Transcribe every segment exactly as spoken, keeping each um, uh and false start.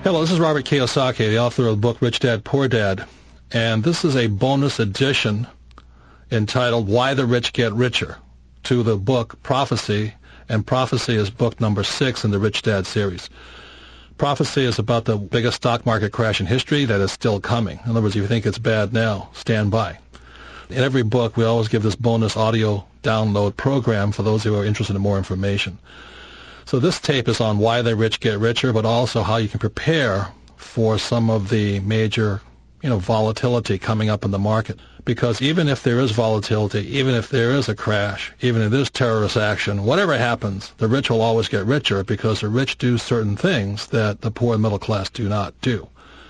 Hello, this is Robert Kiyosaki, the author of the book Rich Dad, Poor Dad, and this is a bonus edition entitled Why the Rich Get Richer to the book Prophecy, and Prophecy is book number six in the Rich Dad series. Prophecy is about the biggest stock market crash in history that is still coming. In other words, if you think it's bad now, stand by. In every book, we always give this bonus audio download program for those who are interested in more information. So this tape is on why the rich get richer, but also how you can prepare for some of the major, you know, volatility coming up in the market. Because even if there is volatility, even if there is a crash, even if there's terrorist action, whatever happens, the rich will always get richer because the rich do certain things that the poor and middle class do not do.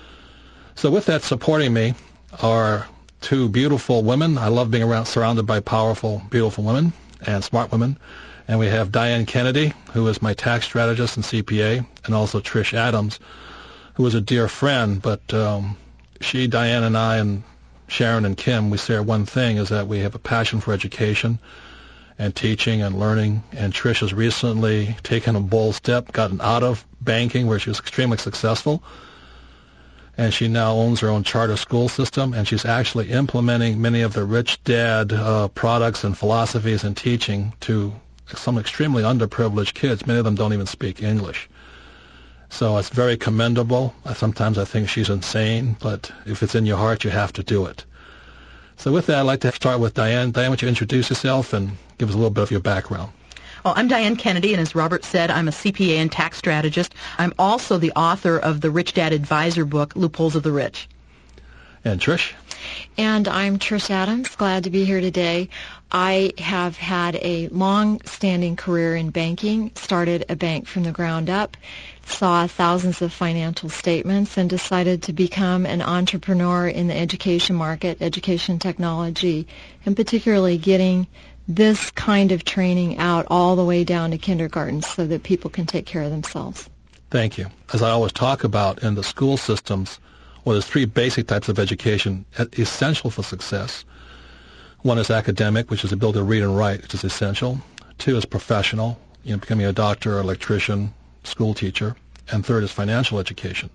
So with that, supporting me are two beautiful women. I love being around, surrounded by powerful, beautiful women and smart women. And we have Diane Kennedy, who is my tax strategist and C P A, and also Trish Adams, who is a dear friend. But um, she, Diane, and I, and Sharon and Kim, we share one thing, is that we have a passion for education and teaching and learning. And Trish has recently taken a bold step, gotten out of banking, where she was extremely successful, and she now owns her own charter school system, and she's actually implementing many of the Rich Dad uh, products and philosophies and teaching to some extremely underprivileged kids. Many of them don't even speak English. So it's very commendable. Sometimes I think she's insane, but if it's in your heart, you have to do it. So with that, I'd like to start with Diane. Diane, would you introduce yourself and give us a little bit of your background? Well, I'm Diane Kennedy, and as Robert said, I'm a C P A and tax strategist. I'm also the author of the Rich Dad Advisor book, Loopholes of the Rich. And Trish? And I'm Trish Adams. Glad to be here today. I have had a long-standing career in banking, started a bank from the ground up, saw thousands of financial statements, and decided to become an entrepreneur in the education market, education technology, and particularly getting this kind of training out all the way down to kindergarten so that people can take care of themselves. Thank you. As I always talk about in the school systems, well, there's three basic types of education essential for success. One is academic, which is the ability to read and write, which is essential. Two is professional, you know, becoming a doctor, electrician, school teacher. And third is financial education.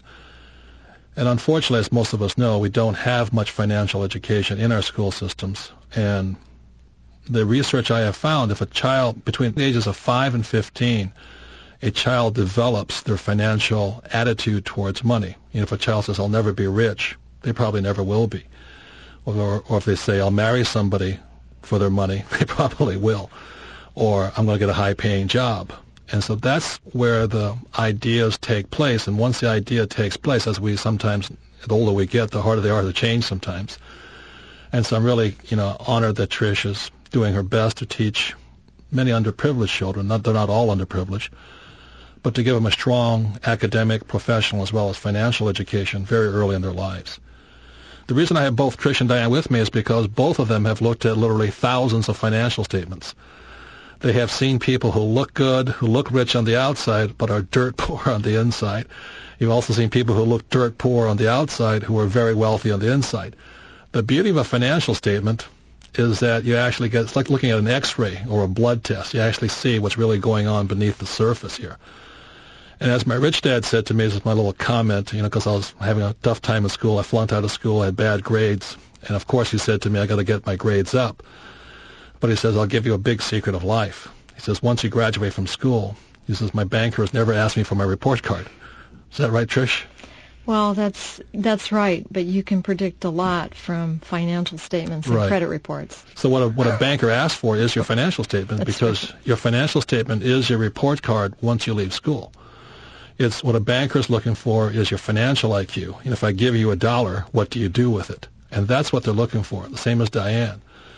And unfortunately, as most of us know, we don't have much financial education in our school systems. And the research I have found, if a child between the ages of five and fifteen, a child develops their financial attitude towards money. You know, if a child says, I'll never be rich, they probably never will be. Or, or if they say, I'll marry somebody for their money, they probably will. Or I'm going to get a high-paying job. And so that's where the ideas take place. And once the idea takes place, as we sometimes, the older we get, the harder they are to change sometimes. And so I'm really, you know, honored that Trish is doing her best to teach many underprivileged children. Not, they're not all underprivileged, but to give them a strong academic, professional, as well as financial education very early in their lives. The reason I have both Trish and Diane with me is because both of them have looked at literally thousands of financial statements. They have seen people who look good, who look rich on the outside, but are dirt poor on the inside. You've also seen people who look dirt poor on the outside, who are very wealthy on the inside. The beauty of a financial statement is that you actually get, it's like looking at an X-ray or a blood test. You actually see what's really going on beneath the surface here. And as my rich dad said to me, this is my little comment, you know, because I was having a tough time in school. I flunked out of school, I had bad grades. And of course he said to me, I got to get my grades up. But he says, I'll give you a big secret of life. He says, once you graduate from school, he says, my banker has never asked me for my report card. Is that right, Trish? Well, that's that's right, but you can predict a lot from financial statements and right. credit reports. So what a, what a banker asks for is your financial statement, that's because right. Your financial statement is your report card once you leave school. It's what a banker is looking for is your financial I Q. And if I give you a dollar, what do you do with it? And that's what they're looking for, the same as Diane.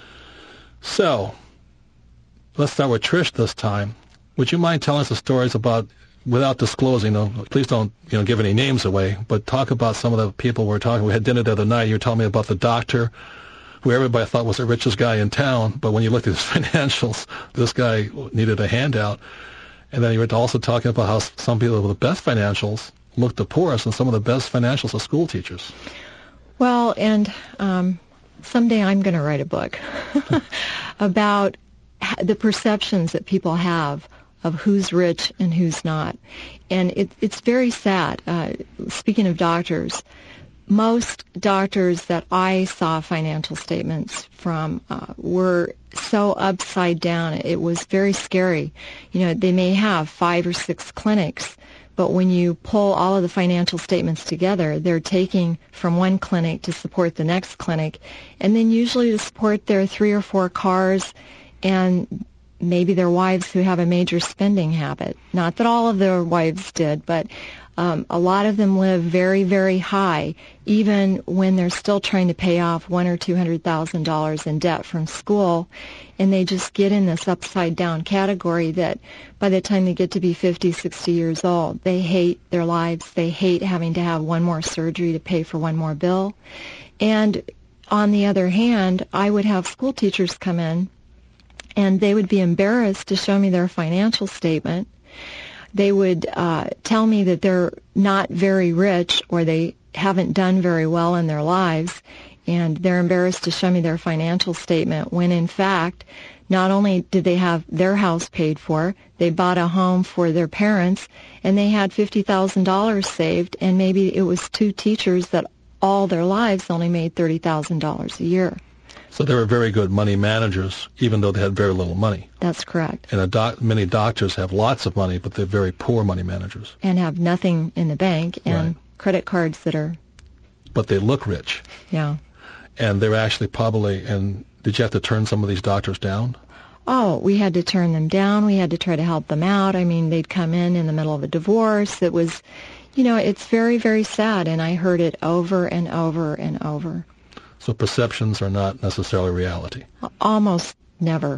So let's start with Trish this time. Would you mind telling us the stories about, without disclosing, you know, please don't you know give any names away, but talk about some of the people we're talking. We had dinner the other night. You were telling me about the doctor who everybody thought was the richest guy in town, but when you looked at his financials, this guy needed a handout. And then you were also talking about how some people with the best financials look the poorest, and some of the best financials are school teachers. Well, and um, someday I'm going to write a book about the perceptions that people have of who's rich and who's not. And it, it's very sad. Uh, speaking of doctors, most doctors that I saw financial statements from uh, were so upside down. It was very scary. You know, they may have five or six clinics, but when you pull all of the financial statements together, they're taking from one clinic to support the next clinic, and then usually to support their three or four cars and maybe their wives who have a major spending habit. Not that all of their wives did, but um, a lot of them live very, very high, even when they're still trying to pay off one or two hundred thousand dollars in debt from school, and they just get in this upside down category that by the time they get to be fifty, sixty years old, they hate their lives. They hate having to have one more surgery to pay for one more bill. And on the other hand, I would have school teachers come in, and they would be embarrassed to show me their financial statement. They would uh, tell me that they're not very rich or they haven't done very well in their lives, and they're embarrassed to show me their financial statement when, in fact, not only did they have their house paid for, they bought a home for their parents, and they had fifty thousand dollars saved, and maybe it was two teachers that all their lives only made thirty thousand dollars a year. So they were very good money managers, even though they had very little money. That's correct. And a doc- many doctors have lots of money, but they're very poor money managers. And have nothing in the bank and Right. credit cards that are... But they look rich. Yeah. And they're actually probably, and did you have to turn some of these doctors down? Oh, we had to turn them down. We had to try to help them out. I mean, they'd come in in the middle of a divorce. It was, you know, it's very, very sad, and I heard it over and over and over. So perceptions are not necessarily reality. Almost never.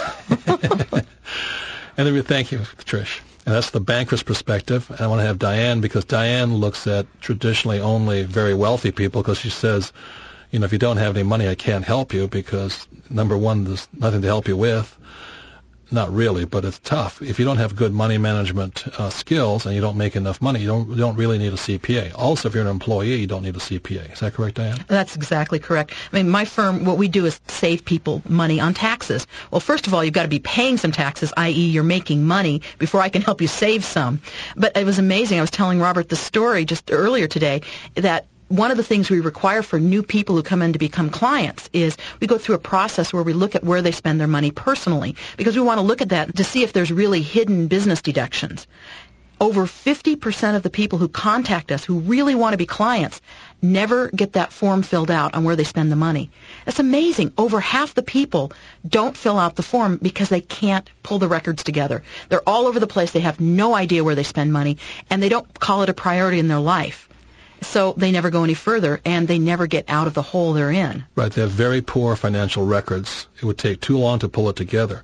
And then we thank you, Trish. And that's the banker's perspective. And I want to have Diane, because Diane looks at traditionally only very wealthy people, because she says, you know, if you don't have any money, I can't help you because, number one, there's nothing to help you with. Not really, but it's tough. If you don't have good money management uh, skills and you don't make enough money, you don't you don't really need a C P A. Also, if you're an employee, you don't need a C P A. Is that correct, Diane? That's exactly correct. I mean, my firm, what we do is save people money on taxes. Well, first of all, you've got to be paying some taxes, that is you're making money, before I can help you save some. But it was amazing. I was telling Robert the story just earlier today that one of the things we require for new people who come in to become clients is we go through a process where we look at where they spend their money personally, because we want to look at that to see if there's really hidden business deductions. Over fifty percent of the people who contact us who really want to be clients never get that form filled out on where they spend the money. That's amazing. Over half the people don't fill out the form because they can't pull the records together. They're all over the place. They have no idea where they spend money, and they don't call it a priority in their life. So they never go any further, and they never get out of the hole they're in. Right. They have very poor financial records. It would take too long to pull it together.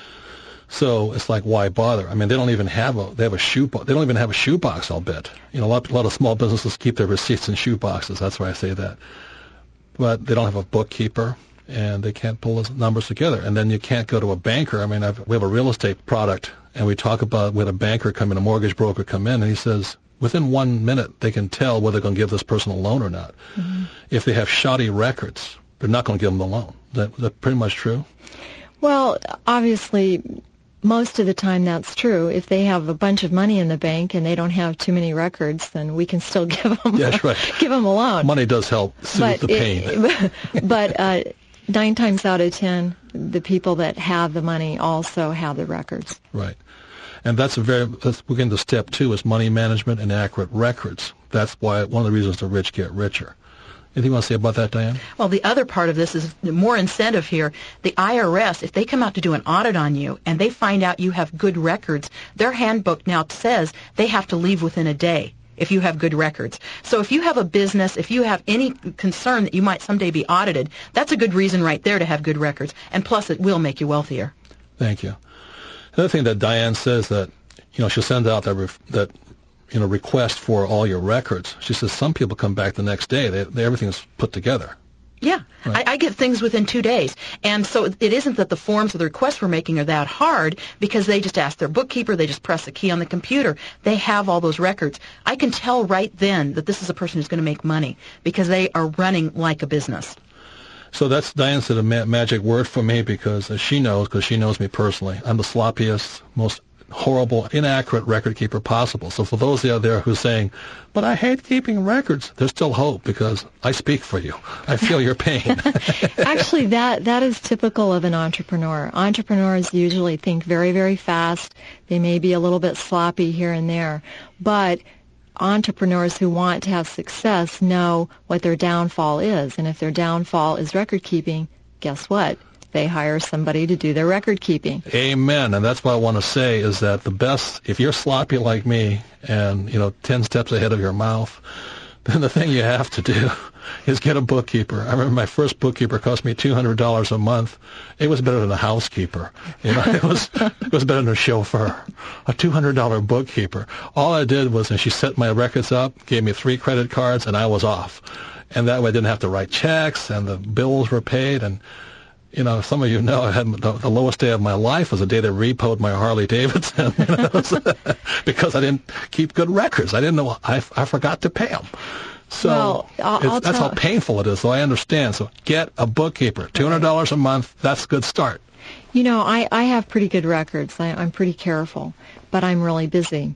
So it's like, why bother? I mean, they don't even have a, they have a shoe, they don't even have a shoebox, I'll bet. You know, a lot, a lot of small businesses keep their receipts in shoe boxes. That's why I say that. But they don't have a bookkeeper, and they can't pull the numbers together. And then you can't go to a banker. I mean, I've, we have a real estate product, and we talk about with a banker come in, a mortgage broker come in, and he says, within one minute, they can tell whether they're going to give this person a loan or not. Mm-hmm. If they have shoddy records, they're not going to give them the loan. Is that, is that pretty much true? Well, obviously, most of the time that's true. If they have a bunch of money in the bank and they don't have too many records, then we can still give them, yeah, right. give them a loan. Money does help soothe but the pain. It, but uh, nine times out of ten, the people that have the money also have the records. Right. And that's a very, let's begin into step two, is money management and accurate records. That's why one of the reasons the rich get richer. Anything you want to say about that, Diane? Well, the other part of this is more incentive here. The I R S, if they come out to do an audit on you and they find out you have good records, their handbook now says they have to leave within a day if you have good records. So if you have a business, if you have any concern that you might someday be audited, that's a good reason right there to have good records. And plus, it will make you wealthier. Thank you. Another thing that Diane says that, you know, she'll send out that, ref, that you know, request for all your records. She says some people come back the next day. They, they, everything's put together. Yeah, right. I, I get things within two days. And so it isn't that the forms or the requests we're making are that hard, because they just ask their bookkeeper, they just press a key on the computer. They have all those records. I can tell right then that this is a person who's going to make money because they are running like a business. So that's, Diane said, a ma- magic word for me, because as she knows, because she knows me personally, I'm the sloppiest, most horrible, inaccurate record keeper possible. So for those out there who are saying, but I hate keeping records, there's still hope because I speak for you. I feel your pain. Actually, that, that is typical of an entrepreneur. Entrepreneurs usually think very, very fast. They may be a little bit sloppy here and there, but entrepreneurs who want to have success know what their downfall is. And if their downfall is record keeping, guess what? They hire somebody to do their record keeping. Amen. And that's what I want to say is that the best, if you're sloppy like me and, you know, ten steps ahead of your mouth, then the thing you have to do is get a bookkeeper. I remember my first bookkeeper cost me two hundred dollars a month. It was better than a housekeeper. You know, it was it was better than a chauffeur. A two hundred dollars bookkeeper. All I did was, and she set my records up, gave me three credit cards, and I was off. And that way I didn't have to write checks, and the bills were paid, and you know, some of you know I had the, the lowest day of my life was the day they repoed my Harley Davidson, you know, because I didn't keep good records. I didn't know, I, I forgot to pay them. So well, I'll, it's, I'll that's tell, how painful it is, so I understand. So get a bookkeeper, two hundred dollars a month, that's a good start. You know, I, I have pretty good records. I, I'm pretty careful, but I'm really busy.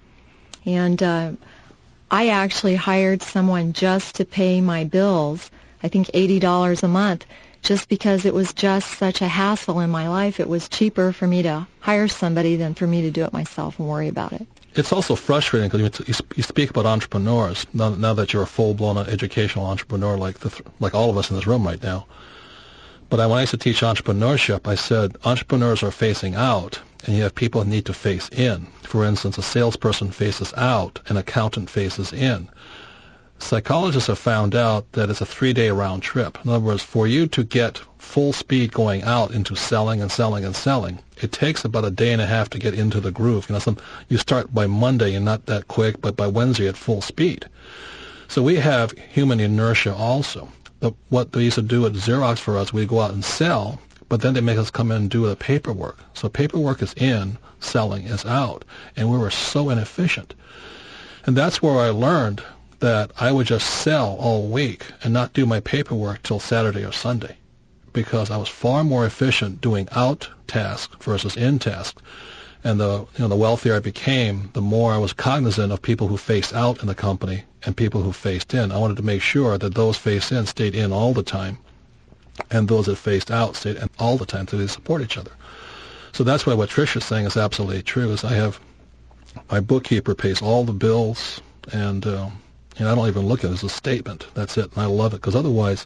And uh, I actually hired someone just to pay my bills, I think eighty dollars a month. Just because it was just such a hassle in my life, it was cheaper for me to hire somebody than for me to do it myself and worry about it. It's also frustrating because you speak about entrepreneurs, now, now that you're a full-blown educational entrepreneur like the, like all of us in this room right now. But I, when I used to teach entrepreneurship, I said entrepreneurs are facing out, and you have people that need to face in. For instance, a salesperson faces out, an accountant faces in. Psychologists have found out that it's a three-day round trip. In other words, for you to get full speed going out into selling and selling and selling, it takes about a day and a half to get into the groove. You know, some, you start by Monday, you're not that quick, but by Wednesday at full speed. So we have human inertia also. But what they used to do at Xerox for us, we go out and sell, but then they make us come in and do the paperwork. So paperwork is in, selling is out, and we were so inefficient. And that's where I learned that I would just sell all week and not do my paperwork till Saturday or Sunday, because I was far more efficient doing out tasks versus in tasks. And the you know the wealthier I became, the more I was cognizant of people who faced out in the company and people who faced in. I wanted to make sure that those faced in stayed in all the time, and those that faced out stayed in all the time, so they support each other. So that's why what Trish is saying is absolutely true. Is I have my bookkeeper pays all the bills, and uh, and I don't even look at it as a statement. That's it, and I love it, because otherwise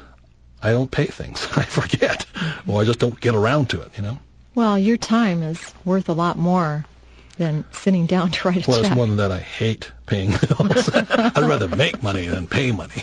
I don't pay things. I forget, or I just don't get around to it, you know. Well, your time is worth a lot more than sitting down to write a well, check. Well, it's more than that. I hate paying bills. I'd rather make money than pay money.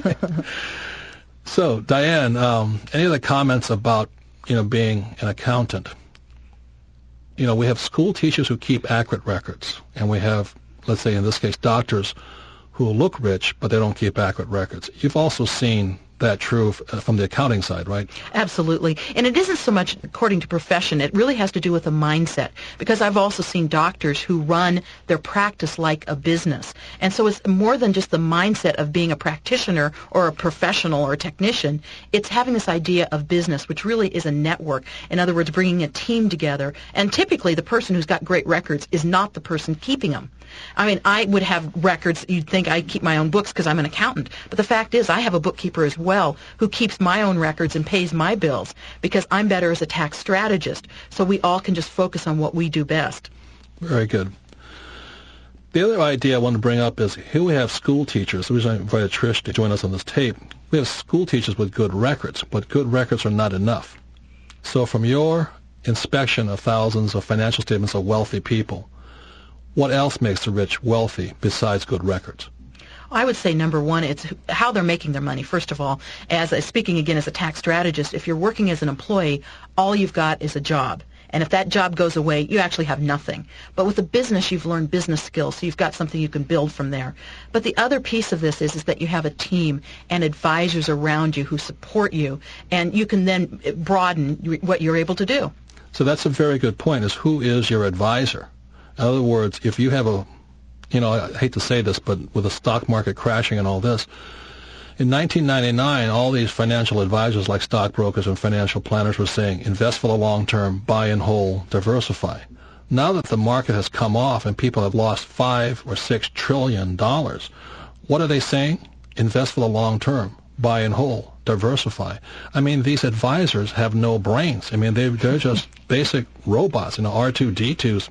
So, Diane, um, any other comments about, you know, being an accountant? You know, we have school teachers who keep accurate records, and we have, let's say in this case, doctors who look rich, but they don't keep accurate records. You've also seen that true from the accounting side, right? Absolutely. And it isn't so much according to profession. It really has to do with a mindset, because I've also seen doctors who run their practice like a business. And so it's more than just the mindset of being a practitioner or a professional or a technician. It's having this idea of business, which really is a network. In other words, bringing a team together. And typically the person who's got great records is not the person keeping them. I mean, I would have records. You'd think I keep my own books because I'm an accountant. But the fact is I have a bookkeeper as well who keeps my own records and pays my bills, because I'm better as a tax strategist. So we all can just focus on what we do best. Very good. The other idea I want to bring up is here we have school teachers. The reason I invited Trish to join us on this tape, we have school teachers with good records, but good records are not enough. So from your inspection of thousands of financial statements of wealthy people, what else makes the rich wealthy besides good records? I would say, number one, it's how they're making their money. First of all, as a, speaking again as a tax strategist, if you're working as an employee, all you've got is a job. And if that job goes away, you actually have nothing. But with a business, you've learned business skills, so you've got something you can build from there. But the other piece of this is, is that you have a team and advisors around you who support you, and you can then broaden what you're able to do. So that's a very good point, is who is your advisor? In other words, if you have a, you know, I hate to say this, but with the stock market crashing and all this, in nineteen ninety-nine, all these financial advisors like stockbrokers and financial planners were saying, invest for the long term, buy in whole, diversify. Now that the market has come off and people have lost five or six trillion dollars, what are they saying? Invest for the long term. Buy and hold. Diversify. I mean, these advisors have no brains. I mean, they, they're just basic robots, you know, R two D twos.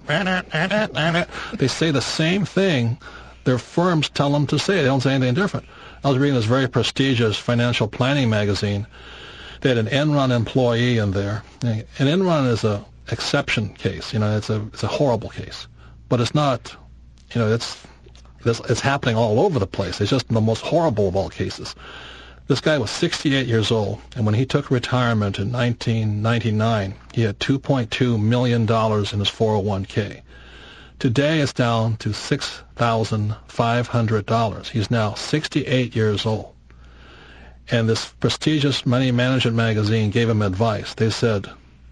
They say the same thing their firms tell them to say. They don't say anything different. I was reading this very prestigious financial planning magazine. They had an Enron employee in there. And Enron is a exception case. You know, it's a it's a horrible case, but it's not. You know, it's it's, it's happening all over the place. It's just the most horrible of all cases. This guy was sixty-eight years old, and when he took retirement in nineteen ninety-nine, he had two point two million dollars in his four oh one k. Today it's down to six thousand five hundred dollars. He's now sixty-eight years old. And this prestigious money management magazine gave him advice. They said,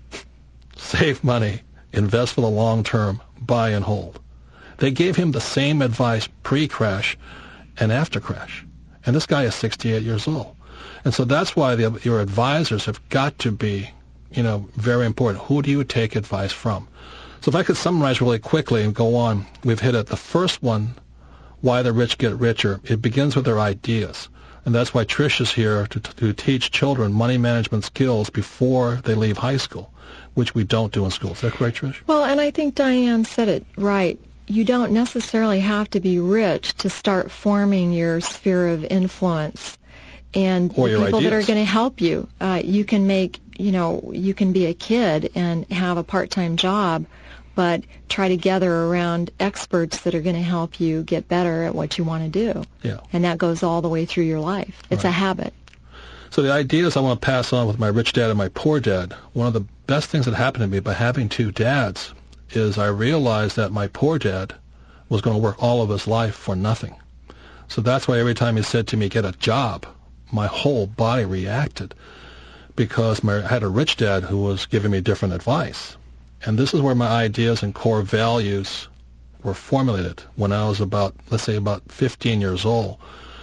save money, invest for the long term, buy and hold. They gave him the same advice pre-crash and after crash. And this guy is sixty-eight years old. And so that's why the, your advisors have got to be, you know, very important. Who do you take advice from? So if I could summarize really quickly and go on, we've hit it. The first one, why the rich get richer, it begins with their ideas. And that's why Trish is here to, to teach children money management skills before they leave high school, which we don't do in school. Is that correct, Trish? Well, and I think Diane said it right. You don't necessarily have to be rich to start forming your sphere of influence and or the people ideas. that are going to help you. Uh, you can make, you know, you can be a kid and have a part-time job, but try to gather around experts that are going to help you get better at what you want to do. Yeah. And that goes all the way through your life. It's right. a habit. So the ideas I want to pass on with my rich dad and my poor dad, one of the best things that happened to me by having two dads is I realized that my poor dad was going to work all of his life for nothing. So that's why every time he said to me, get a job, my whole body reacted because my, I had a rich dad who was giving me different advice. And this is where my ideas and core values were formulated when I was about, let's say, about fifteen years old.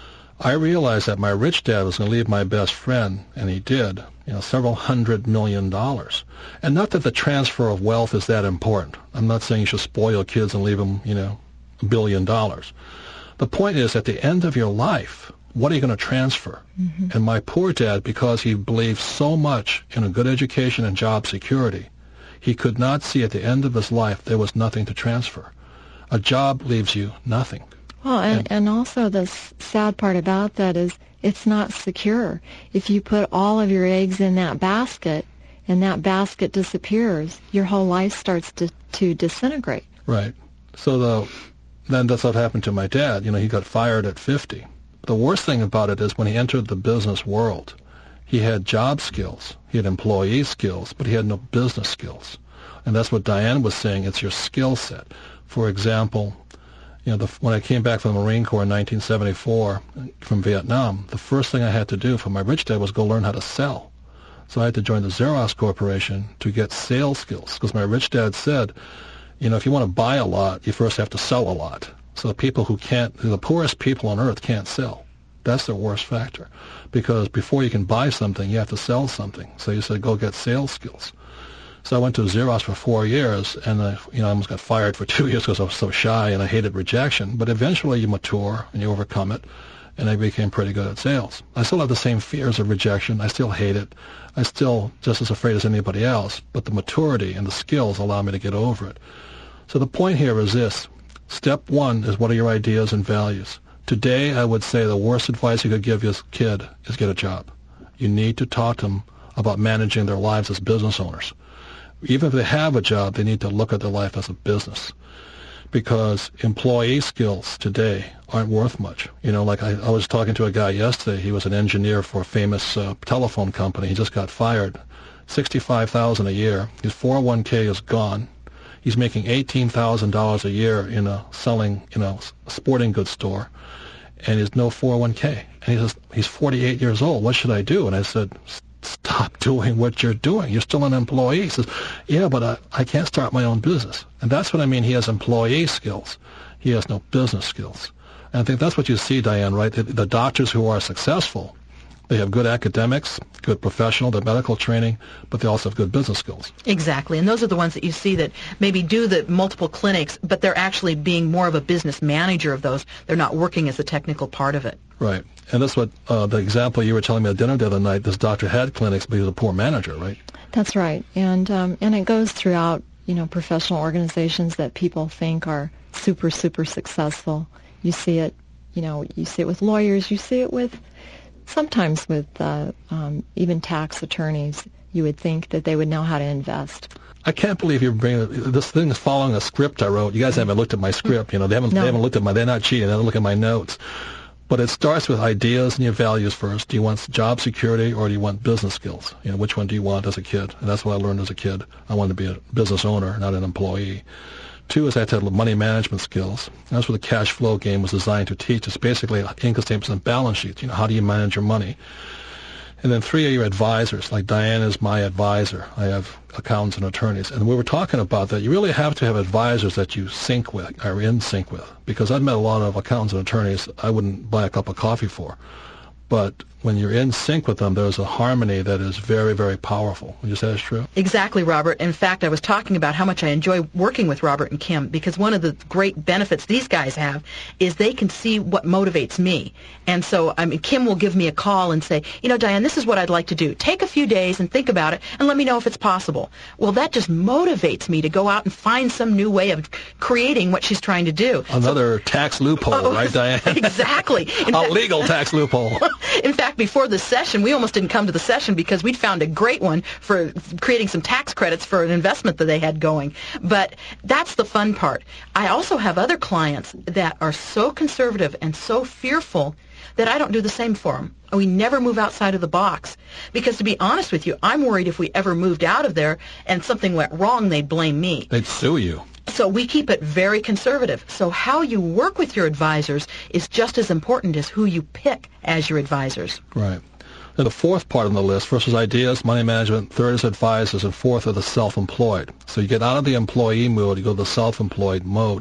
I realized that my rich dad was going to leave my best friend, and he did, you know, several hundred million dollars. And not that the transfer of wealth is that important. I'm not saying you should spoil kids and leave them, you know, a billion dollars. The point is, at the end of your life, what are you going to transfer? Mm-hmm. And my poor dad, because he believed so much in a good education and job security, he could not see at the end of his life there was nothing to transfer. A job leaves you nothing. Well, and, and also the sad part about that is it's not secure. If you put all of your eggs in that basket and that basket disappears, your whole life starts to, to disintegrate. Right. So the, then that's what happened to my dad. You know, he got fired at fifty. The worst thing about it is when he entered the business world, he had job skills, he had employee skills, but he had no business skills. And that's what Diane was saying, it's your skill set. For example, you know, the, when I came back from the Marine Corps in nineteen seventy-four from Vietnam, the first thing I had to do for my rich dad was go learn how to sell. So I had to join the Xerox Corporation to get sales skills, because my rich dad said, you know, if you want to buy a lot, you first have to sell a lot. So the people who can't, the poorest people on earth can't sell. That's their worst factor, because before you can buy something, you have to sell something. So you said, go get sales skills. So I went to Xerox for four years, and I, you know, I almost got fired for two years because I was so shy and I hated rejection. But eventually you mature and you overcome it, and I became pretty good at sales. I still have the same fears of rejection. I still hate it. I'm still just as afraid as anybody else, but the maturity and the skills allow me to get over it. So the point here is this. Step one is, what are your ideas and values? Today, I would say the worst advice you could give your kid is get a job. You need to talk to them about managing their lives as business owners. Even if they have a job, they need to look at their life as a business, because employee skills today aren't worth much. You know, like I, I was talking to a guy yesterday. He was an engineer for a famous uh, telephone company. He just got fired. sixty-five thousand dollars a year. His four oh one k is gone. He's making eighteen thousand dollars a year in a selling, you know, a sporting goods store, and there's no four oh one k. And he says, he's forty-eight years old. What should I do? And I said, stop doing what you're doing. You're still an employee. He says, yeah, but I, I can't start my own business. And that's what I mean. He has employee skills. He has no business skills. And I think that's what you see, Diane, right? The, the doctors who are successful, They have good academics, good professional, their medical training, but they also have good business skills. Exactly, and those are the ones that you see that maybe do the multiple clinics, but they're actually being more of a business manager of those. They're not working as the technical part of it. Right, and that's what uh, the example you were telling me at dinner the other night, this doctor had clinics, but he was a poor manager, right? That's right, and um, and it goes throughout, you know, professional organizations that people think are super, super successful. You see it, you know, you see it with lawyers, you see it with sometimes with uh, um, even tax attorneys. You would think that they would know how to invest. I can't believe you're bringing this thing is following a script I wrote. You guys haven't looked at my script. You know, they haven't No. they haven't looked at my. They're not cheating. They don't look at my notes. But it starts with ideas and your values first. Do you want job security or do you want business skills? You know, which one do you want as a kid? And that's what I learned as a kid. I wanted to be a business owner, not an employee. Two is I had to have money management skills. That's what the cash flow game was designed to teach. It's basically income statements and balance sheets. You know, how do you manage your money? And then three are your advisors. Like Diane is my advisor. I have accountants and attorneys. And we were talking about that. You really have to have advisors that you sync with, are in sync with. Because I've met a lot of accountants and attorneys I wouldn't buy a cup of coffee for. But when you're in sync with them, there's a harmony that is very, very powerful. Would you say that's true? Exactly, Robert. In fact, I was talking about how much I enjoy working with Robert and Kim, because one of the great benefits these guys have is they can see what motivates me. And so, I mean, Kim will give me a call and say, you know, Diane, this is what I'd like to do. Take a few days and think about it and let me know if it's possible. Well, that just motivates me to go out and find some new way of creating what she's trying to do. Another so, tax loophole, oh, right, Diane? Exactly. In a fact, legal tax loophole. In fact, before the session, we almost didn't come to the session because we'd found a great one for creating some tax credits for an investment that they had going. But that's the fun part. I also have other clients that are so conservative and so fearful that I don't do the same for them. We never move outside of the box. Because to be honest with you, I'm worried if we ever moved out of there and something went wrong, they'd blame me. They'd sue you. So we keep it very conservative. So how you work with your advisors is just as important as who you pick as your advisors. Right. And the fourth part on the list, first is ideas, money management, third is advisors, and fourth are the self-employed. So you get out of the employee mode, you go to the self-employed mode.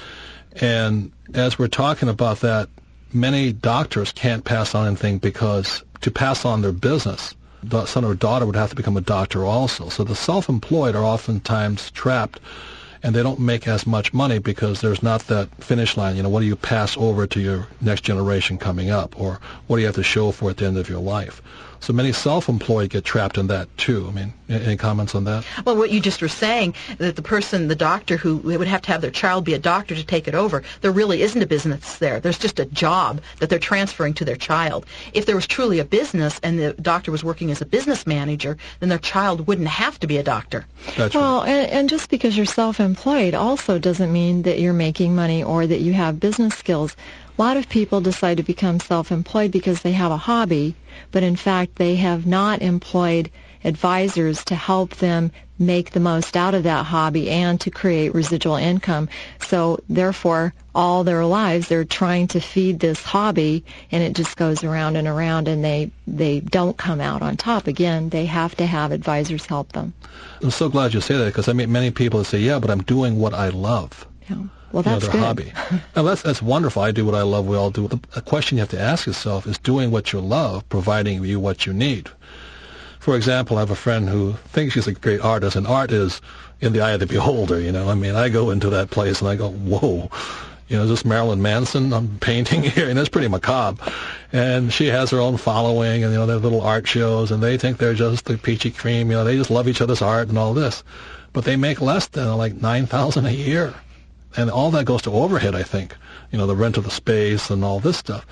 And as we're talking about that, many doctors can't pass on anything because to pass on their business, the son or daughter would have to become a doctor also. So the self-employed are oftentimes trapped, and they don't make as much money because there's not that finish line. You know, what do you pass over to your next generation coming up, or what do you have to show for at the end of your life? So many self-employed get trapped in that too. I mean, any comments on that? Well, what you just were saying, that the person, the doctor who would have to have their child be a doctor to take it over, there really isn't a business there. There's just a job that they're transferring to their child. If there was truly a business and the doctor was working as a business manager, then their child wouldn't have to be a doctor. That's well, right. and, and just because you're self-employed also doesn't mean that you're making money or that you have business skills. A lot of people decide to become self-employed because they have a hobby, but in fact they have not employed advisors to help them make the most out of that hobby and to create residual income. So therefore, all their lives they're trying to feed this hobby, and it just goes around and around, and they, they don't come out on top. Again, they have to have advisors help them. I'm so glad you say that, because I meet many people that say, yeah, but I'm doing what I love. Yeah. Well, that's you know, their good. hobby. Now, that's, that's wonderful. I do what I love. We all do. The, the question you have to ask yourself is doing what you love, providing you what you need. For example, I have a friend who thinks she's a great artist, and art is in the eye of the beholder, you know. I mean, I go into that place and I go, whoa, you know, is this Marilyn Manson I'm painting here? And it's pretty macabre. And she has her own following, and, you know, their little art shows, and they think they're just the peachy cream. You know, they just love each other's art and all this. But they make less than, like, nine thousand dollars a year. And all that goes to overhead, I think, you know, the rent of the space and all this stuff.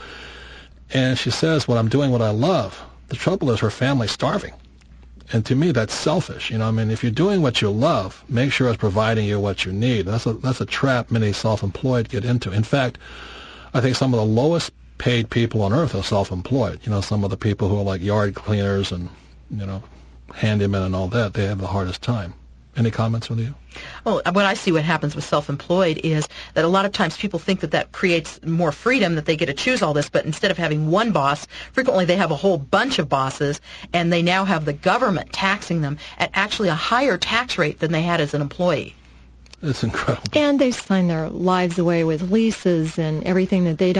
And she says, well, I'm doing what I love. The trouble is her family's starving. And to me, that's selfish. You know, I mean, if you're doing what you love, make sure it's providing you what you need. That's a, that's a trap many self-employed get into. In fact, I think some of the lowest paid people on earth are self-employed. You know, some of the people who are like yard cleaners and, you know, handymen and all that, they have the hardest time. Any comments from you? Well, what I see what happens with self-employed is that a lot of times people think that that creates more freedom, that they get to choose all this, but instead of having one boss, frequently they have a whole bunch of bosses, and they now have the government taxing them at actually a higher tax rate than they had as an employee. It's incredible. And they sign their lives away with leases and everything that they don't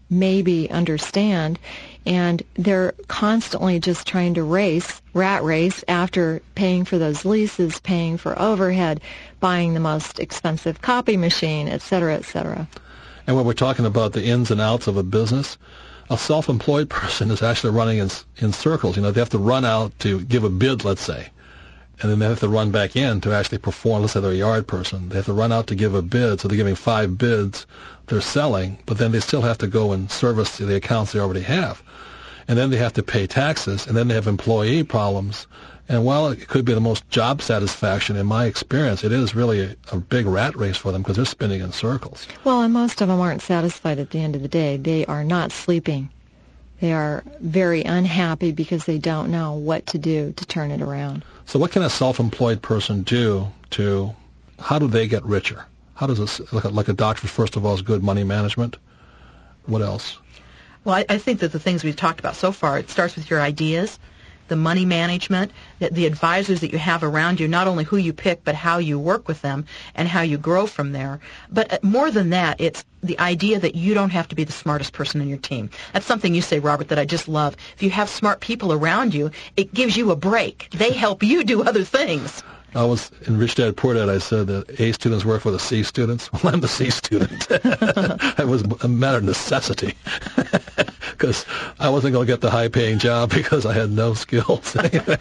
maybe understand. And they're constantly just trying to race, rat race, after paying for those leases, paying for overhead, buying the most expensive copy machine, et cetera, et cetera. And when we're talking about the ins and outs of a business, a self-employed person is actually running in, in circles. You know, they have to run out to give a bid, let's say, and then they have to run back in to actually perform. Let's say they're a yard person. They have to run out to give a bid, so they're giving five bids. They're selling, but then they still have to go and service the accounts they already have. And then they have to pay taxes, and then they have employee problems. And while it could be the most job satisfaction, in my experience, it is really a, a big rat race for them because they're spinning in circles. Well, and most of them aren't satisfied at the end of the day. They are not sleeping. They are very unhappy because they don't know what to do to turn it around. So what can a self-employed person do to, how do they get richer? How does this, like a, like a doctor, first of all, is good money management? What else? Well, I, I think that the things we've talked about so far, it starts with your ideas, the money management, the, the advisors that you have around you, not only who you pick, but how you work with them and how you grow from there. But more than that, it's the idea that you don't have to be the smartest person in your team. That's something you say, Robert, that I just love. If you have smart people around you, it gives you a break. They help you do other things. I was in Rich Dad Poor Dad. I said that A students work for the C students. Well, I'm the C student. It was a matter of necessity because I wasn't going to get the high-paying job because I had no skills.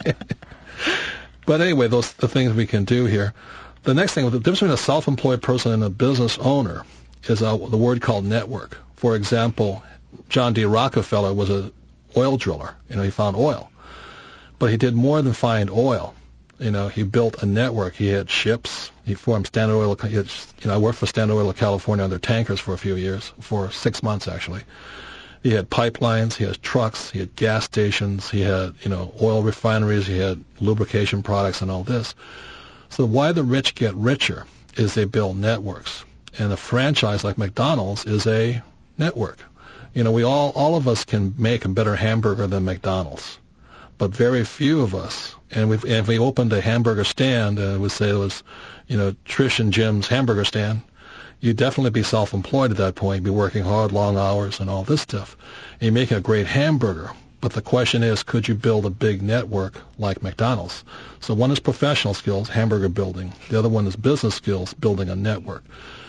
But anyway, those the things we can do here. The next thing, the difference between a self-employed person and a business owner is a, the word called network. For example, John D. Rockefeller was an oil driller. You know, he found oil, but he did more than find oil. You know, he built a network. He had ships. He formed Standard Oil. He had, you know, I worked for Standard Oil of California on their tankers for a few years, for six months actually. He had pipelines. He had trucks. He had gas stations. He had, you know, oil refineries. He had lubrication products and all this. So why the rich get richer is they build networks. And a franchise like McDonald's is a network. You know, we all, all of us can make a better hamburger than McDonald's, but very few of us. And, we've, and if we opened a hamburger stand, and uh, we say it was, you know, Trish and Jim's hamburger stand, you'd definitely be self-employed at that point, be working hard, long hours, and all this stuff. And you're making a great hamburger. But the question is, could you build a big network like McDonald's? So one is professional skills, hamburger building. The other one is business skills, building a network.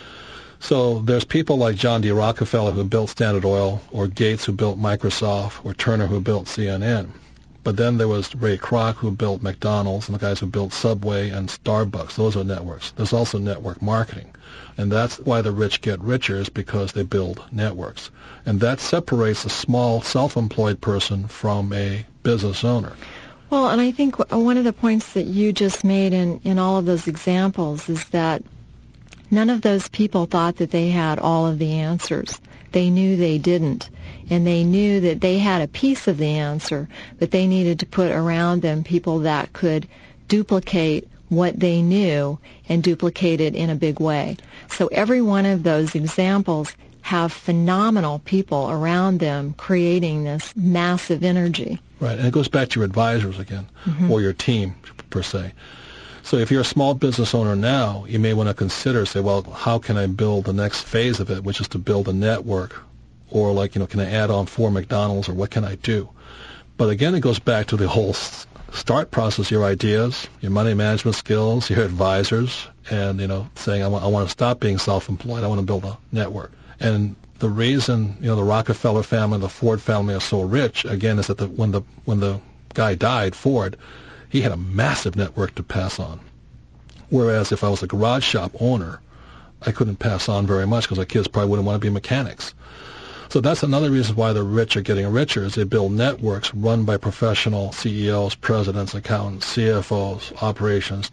So there's people like John D. Rockefeller who built Standard Oil, or Gates who built Microsoft, or Turner who built C N N. But then there was Ray Kroc who built McDonald's, and the guys who built Subway and Starbucks. Those are networks. There's also network marketing. And that's why the rich get richer, is because they build networks. And that separates a small self-employed person from a business owner. Well, and I think one of the points that you just made in, in all of those examples is that none of those people thought that they had all of the answers. They knew they didn't. And they knew that they had a piece of the answer, but they needed to put around them people that could duplicate what they knew and duplicate it in a big way. So every one of those examples have phenomenal people around them creating this massive energy. Right, and it goes back to your advisors again, mm-hmm. or your team, per se. So if you're a small business owner now, you may want to consider, say, well, how can I build the next phase of it, which is to build a network? Or like, you know, can I add on four McDonald's, or what can I do? But again, it goes back to the whole start process, your ideas, your money management skills, your advisors, and, you know, saying, I want, I want to stop being self-employed. I want to build a network. And the reason, you know, the Rockefeller family and the Ford family are so rich, again, is that the, when the when the guy died, Ford, he had a massive network to pass on. Whereas if I was a garage shop owner, I couldn't pass on very much because my kids probably wouldn't want to be mechanics. So that's another reason why the rich are getting richer, is they build networks run by professional C E Os, presidents, accountants, C F Os, operations,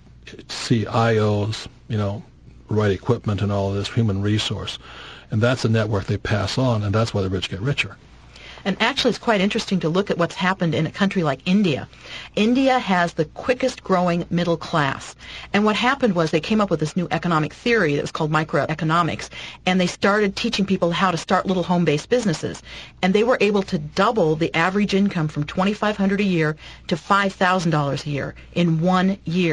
C I Os, you know, right equipment and all of this, human resource. And that's a network they pass on, and that's why the rich get richer. And actually, it's quite interesting to look at what's happened in a country like India. India has the quickest growing middle class. And what happened was they came up with this new economic theory that was called microeconomics, and they started teaching people how to start little home-based businesses. And they were able to double the average income from twenty-five hundred dollars a year to five thousand dollars a year in one year,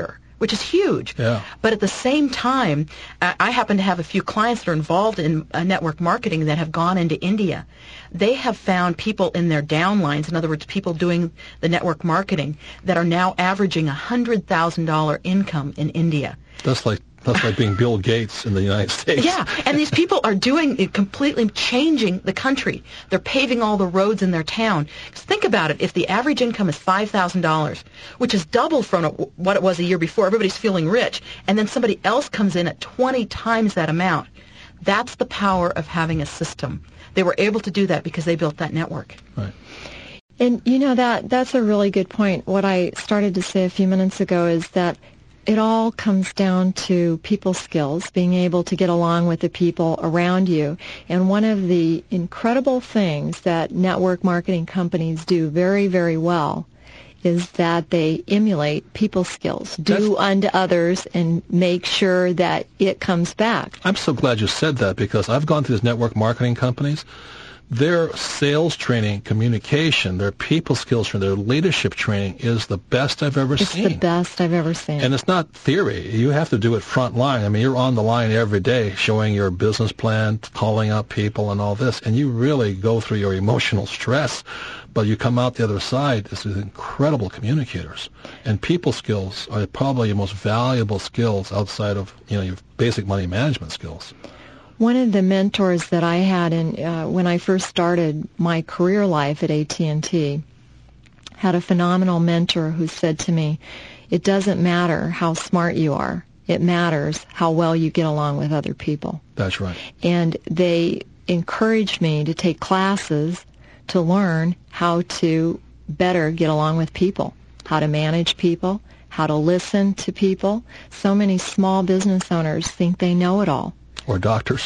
which is huge. Yeah. But at the same time, I I happen to have a few clients that are involved in uh, network marketing that have gone into India. They have found people in their downlines, in other words, people doing the network marketing, that are now averaging a one hundred thousand dollars income in India. That's like that's like being Bill Gates in the United States. Yeah, and these people are doing it, completely changing the country. They're paving all the roads in their town. Just think about it. If the average income is five thousand dollars, which is double from what it was a year before, everybody's feeling rich, and then somebody else comes in at twenty times that amount, that's the power of having a system. They were able to do that because they built that network. Right. And, you know, that that's a really good point. What I started to say a few minutes ago is that it all comes down to people skills, being able to get along with the people around you. And one of the incredible things that network marketing companies do very, very well is that they emulate people skills, do That's, unto others, and make sure that it comes back. I'm so glad you said that, because I've gone through these network marketing companies. Their sales training, communication, their people skills, their leadership training is the best I've ever it's seen. It's the best I've ever seen. And it's not theory. You have to do it front line. I mean, you're on the line every day showing your business plan, calling up people and all this, and you really go through your emotional stress, but you come out the other side as incredible communicators. And people skills are probably your most valuable skills outside of, you know, your basic money management skills. One of the mentors that I had in uh, when I first started my career life at A T and T had a phenomenal mentor who said to me, it doesn't matter how smart you are. It matters how well you get along with other people. That's right. And they encouraged me to take classes to learn how to better get along with people, how to manage people, how to listen to people. So many small business owners think they know it all. Or doctors.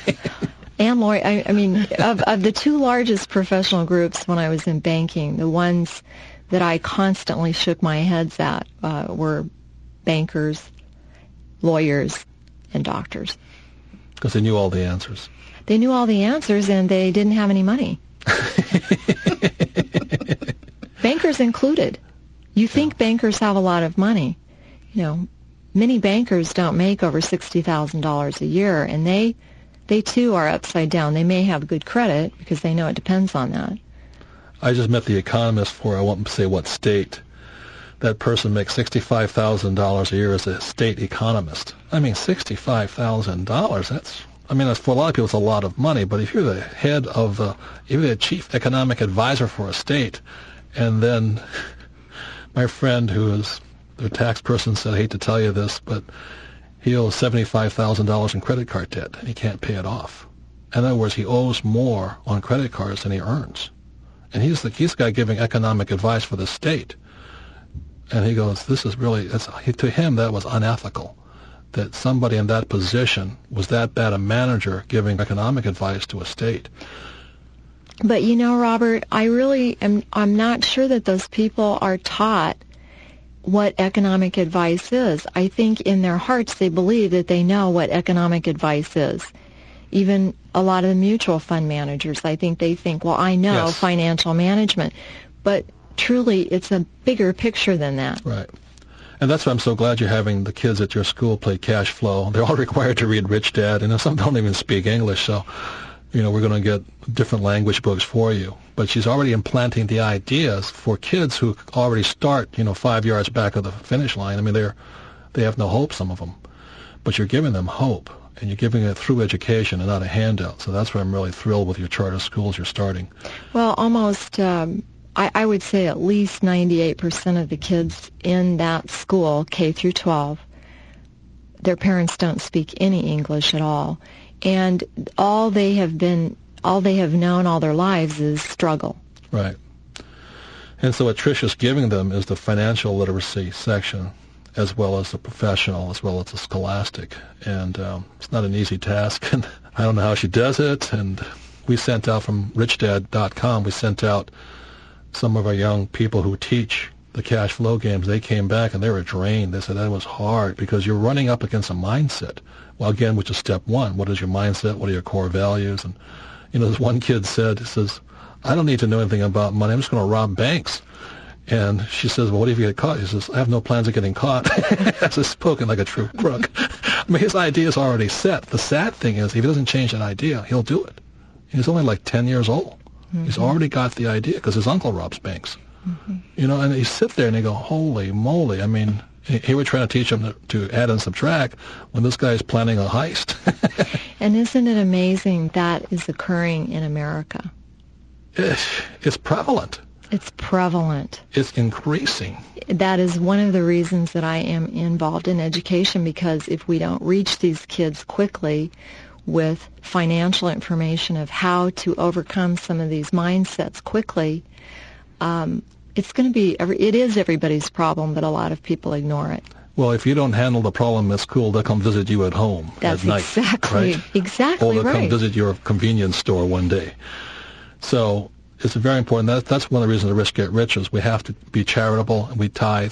And lawyer, I, I mean, of, of the two largest professional groups when I was in banking, the ones that I constantly shook my heads at uh, were bankers, lawyers, and doctors. Because they knew all the answers. They knew all the answers, and they didn't have any money. Bankers included. You think yeah. bankers have a lot of money. You know, many bankers don't make over sixty thousand dollars a year, and they they too are upside down. They may have good credit because they know it depends on that. I just met the economist for, I won't say what state. That person makes sixty-five thousand dollars a year as a state economist. I mean, sixty-five thousand dollars, that's, I mean, that's, for a lot of people it's a lot of money, but if you're the head of the, if you're the chief economic advisor for a state, and then my friend who is the tax person said, I hate to tell you this, but he owes seventy-five thousand dollars in credit card debt, and he can't pay it off. In other words, he owes more on credit cards than he earns. And he's the, he's the guy giving economic advice for the state. And he goes, this is really, it's, to him, that was unethical, that somebody in that position was that bad a manager giving economic advice to a state. But, you know, Robert, I really am, I'm not sure that those people are taught what economic advice is. I think in their hearts they believe that they know what economic advice is. Even a lot of the mutual fund managers, I think they think, well, I know yes. financial management. But truly, it's a bigger picture than that. Right. And that's why I'm so glad you're having the kids at your school play cash flow. They're all required to read Rich Dad, and some don't even speak English, so, you know, we're going to get different language books for you. But she's already implanting the ideas for kids who already start, you know, five yards back of the finish line. I mean, they're they have no hope, some of them. But you're giving them hope, and you're giving it through education and not a handout. So that's why I'm really thrilled with your charter schools you're starting. Well, almost, um, I, I would say at least ninety-eight percent of the kids in that school, K through twelve, their parents don't speak any English at all. And all they have been, all they have known all their lives is struggle. Right. And so what Tricia's giving them is the financial literacy section, as well as the professional, as well as the scholastic. And um, it's not an easy task, and I don't know how she does it. And we sent out from rich dad dot com, we sent out some of our young people who teach the cash flow games. They came back and they were drained. They said that was hard because you're running up against a mindset. Well, again, which is step one. What is your mindset? What are your core values? And, you know, this one kid said, he says, I don't need to know anything about money. I'm just going to rob banks. And she says, well, what if you get caught? He says, I have no plans of getting caught. That's spoken like a true crook. I mean, his idea is already set. The sad thing is, if he doesn't change that idea, he'll do it. He's only like ten years old. Mm-hmm. He's already got the idea because his uncle robs banks. Mm-hmm. You know, and you sit there and you go, holy moly. I mean, here we're trying to teach him to, to add and subtract when this guy's planning a heist. And isn't it amazing that is occurring in America? It's prevalent. It's prevalent. It's increasing. That is one of the reasons that I am involved in education, because if we don't reach these kids quickly with financial information of how to overcome some of these mindsets quickly, um, it's going to be, it is everybody's problem, but a lot of people ignore it. Well, if you don't handle the problem at school, they'll come visit you at home That's at night. Exactly, right? exactly Or they'll right. come visit your convenience store one day. So it's very important. That, that's one of the reasons the rich get richer is we have to be charitable and we tithe.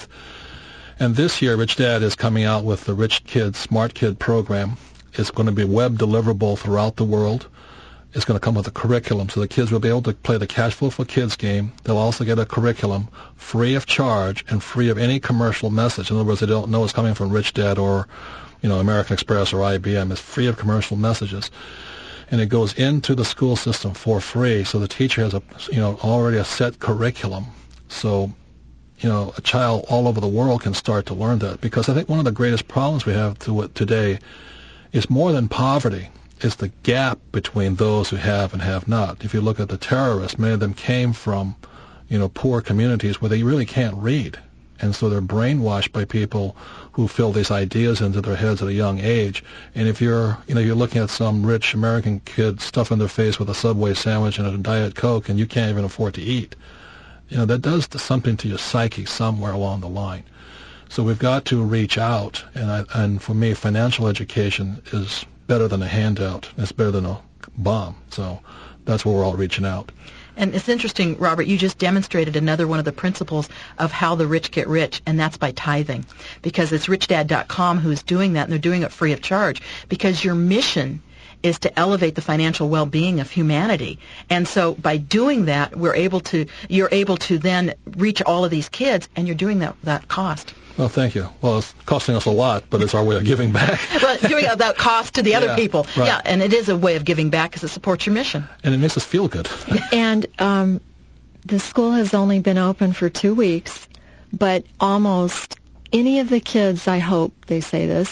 And this year, Rich Dad is coming out with the Rich Kid, Smart Kid program. It's going to be web deliverable throughout the world. It's going to come with a curriculum, so the kids will be able to play the Cash Flow for Kids game. They'll also get a curriculum free of charge and free of any commercial message. In other words, they don't know it's coming from Rich Dad or, you know, American Express or I B M. It's free of commercial messages. And it goes into the school system for free, so the teacher has a, you know, already a set curriculum. So, you know, a child all over the world can start to learn that. Because I think one of the greatest problems we have to, today is more than poverty. It's the gap between those who have and have not. If you look at the terrorists, many of them came from, you know, poor communities where they really can't read. And so they're brainwashed by people who fill these ideas into their heads at a young age. And if you're, you know, you're looking at some rich American kid stuffing their face with a Subway sandwich and a Diet Coke and you can't even afford to eat, you know, that does something to your psyche somewhere along the line. So we've got to reach out. And, I, and for me, financial education is better than a handout. It's better than a bomb. So that's where we're all reaching out. And it's interesting, Robert, you just demonstrated another one of the principles of how the rich get rich, and that's by tithing. Because it's rich dad dot com who's doing that, and they're doing it free of charge. Because your mission is to elevate the financial well-being of humanity. And so by doing that, we're able to, you're able to then reach all of these kids, and you're doing that without cost. Well, thank you. Well, it's costing us a lot, but it's our way of giving back. Well, doing it without cost to the other yeah, people. Right. Yeah, and it is a way of giving back because it supports your mission. And it makes us feel good. And um, the school has only been open for two weeks, but almost any of the kids, I hope they say this,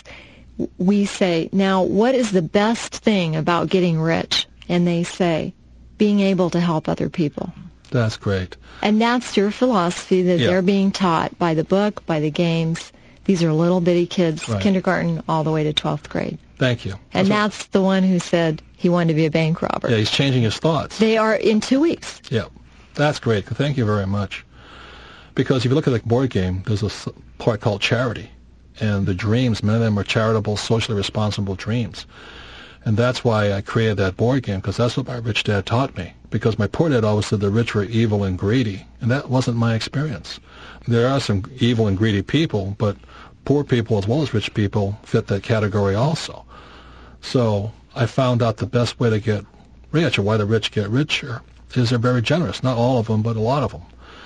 we say, now, what is the best thing about getting rich? And they say, being able to help other people. That's great. And that's your philosophy that yeah. they're being taught by the book, by the games. These are little bitty kids, right. kindergarten all the way to twelfth grade. Thank you. And that's, that's what, the one who said he wanted to be a bank robber. Yeah, he's changing his thoughts. They are in two weeks. Yeah, that's great. Thank you very much. Because if you look at the board game, there's a part called charity. And the dreams, many of them are charitable, socially responsible dreams. And that's why I created that board game, because that's what my rich dad taught me. Because my poor dad always said the rich were evil and greedy, and that wasn't my experience. There are some evil and greedy people, but poor people as well as rich people fit that category also. So I found out the best way to get rich, or why the rich get richer, is they're very generous. Not all of them, but a lot of them.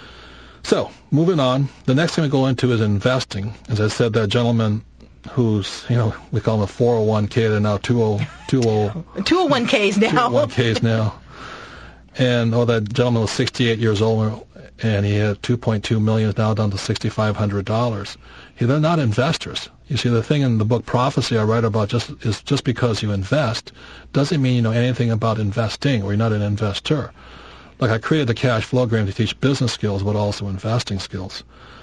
So, moving on, the next thing we go into is investing. As I said, that gentleman who's, you know, we call him a four oh one k, they're now two oh two oh one k's now. two oh one k's now. And, oh, that gentleman was sixty-eight years old, and he had two point two million dollars, now down to six thousand five hundred dollars. They're not investors. You see, the thing in the book Prophecy I write about just is just because you invest doesn't mean you know anything about investing, or you're not an investor. Like, I created the cash flow game to teach business skills, but also investing skills.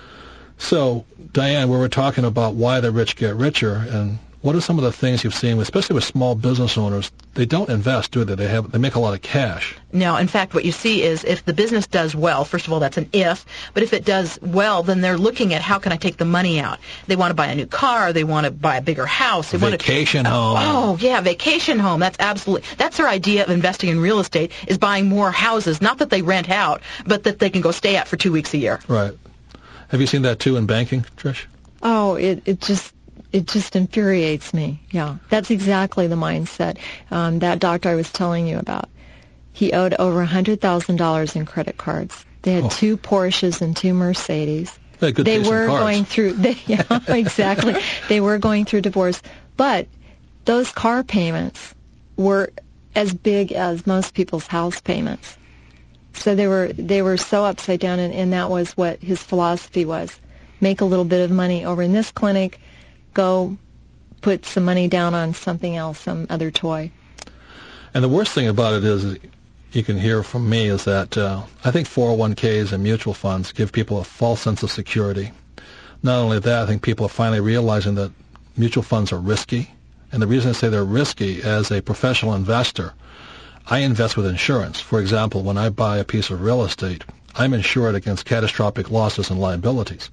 So, Diane, we were talking about why the rich get richer, and what are some of the things you've seen, especially with small business owners? They don't invest, do they? They have they make a lot of cash. No, in fact, what you see is if the business does well, first of all, that's an if, but if it does well, then they're looking at how can I take the money out. They want to buy a new car. They want to buy a bigger house. They vacation want to, home. Oh, yeah, vacation home. That's absolutely, that's their idea of investing in real estate, is buying more houses. Not that they rent out, but that they can go stay at for two weeks a year. Right. Have you seen that, too, in banking, Trish? Oh, it, it just... It just infuriates me. Yeah, that's exactly the mindset. Um, that doctor I was telling you about, he owed over one hundred thousand dollars in credit cards. They had Oh. two Porsches and two Mercedes. They, had good They taste in were cars. going through, they, yeah, exactly. They were going through divorce. But those car payments were as big as most people's house payments. So they were they were so upside down, and, and that was what his philosophy was. Make a little bit of money over in this clinic, go put some money down on something else, some other toy. And the worst thing about it is, you can hear from me, is that uh, I think four oh one k's and mutual funds give people a false sense of security. Not only that, I think people are finally realizing that mutual funds are risky. And the reason I say they're risky, as a professional investor, I invest with insurance. For example, when I buy a piece of real estate, I'm insured against catastrophic losses and liabilities.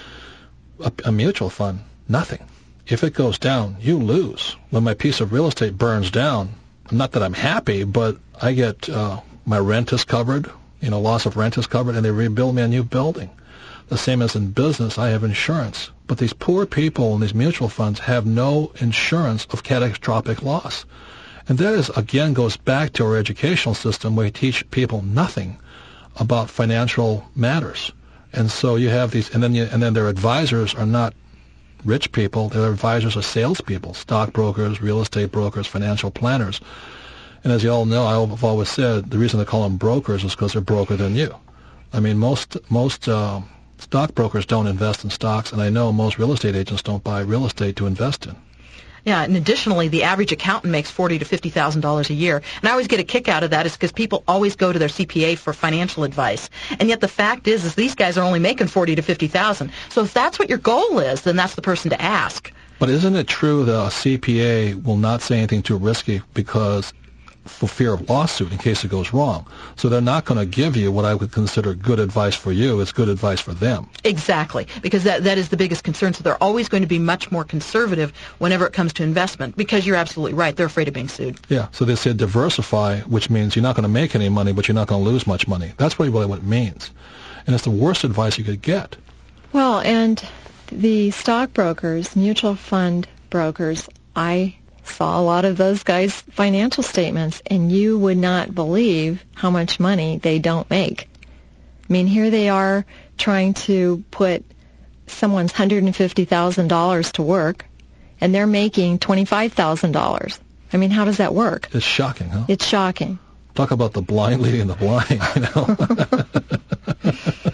A, a mutual fund, nothing. If it goes down, you lose. When my piece of real estate burns down, not that I'm happy, but I get uh, my rent is covered, you know, loss of rent is covered, and they rebuild me a new building. The same as in business, I have insurance. But these poor people in these mutual funds have no insurance of catastrophic loss. And that is, again, goes back to our educational system, where we teach people nothing about financial matters. And so you have these, and then you, and then their advisors are not rich people. Their advisors are salespeople, stockbrokers, real estate brokers, financial planners. And as you all know, I've always said the reason they call them brokers is because they're broker than you. I mean, most most uh, stockbrokers don't invest in stocks, and I know most real estate agents don't buy real estate to invest in. Yeah, and additionally, the average accountant makes forty to fifty thousand dollars a year, and I always get a kick out of that, is because people always go to their C P A for financial advice, and yet the fact is, is these guys are only making forty to fifty thousand. So if that's what your goal is, then that's the person to ask. But isn't it true that a C P A will not say anything too risky because for fear of lawsuit in case it goes wrong? So they're not going to give you what I would consider good advice for you. It's good advice for them. Exactly, because that that is the biggest concern. So they're always going to be much more conservative whenever it comes to investment, because you're absolutely right. They're afraid of being sued. Yeah, so they said diversify, which means you're not going to make any money, but you're not going to lose much money. That's really what it means. And it's the worst advice you could get. Well, and the stockbrokers, mutual fund brokers, I saw a lot of those guys' financial statements, and you would not believe how much money they don't make. I mean, here they are trying to put someone's one hundred fifty thousand dollars to work, and they're making twenty-five thousand dollars. I mean, how does that work? It's shocking, huh? It's shocking. Talk about the blind leading the blind, you know.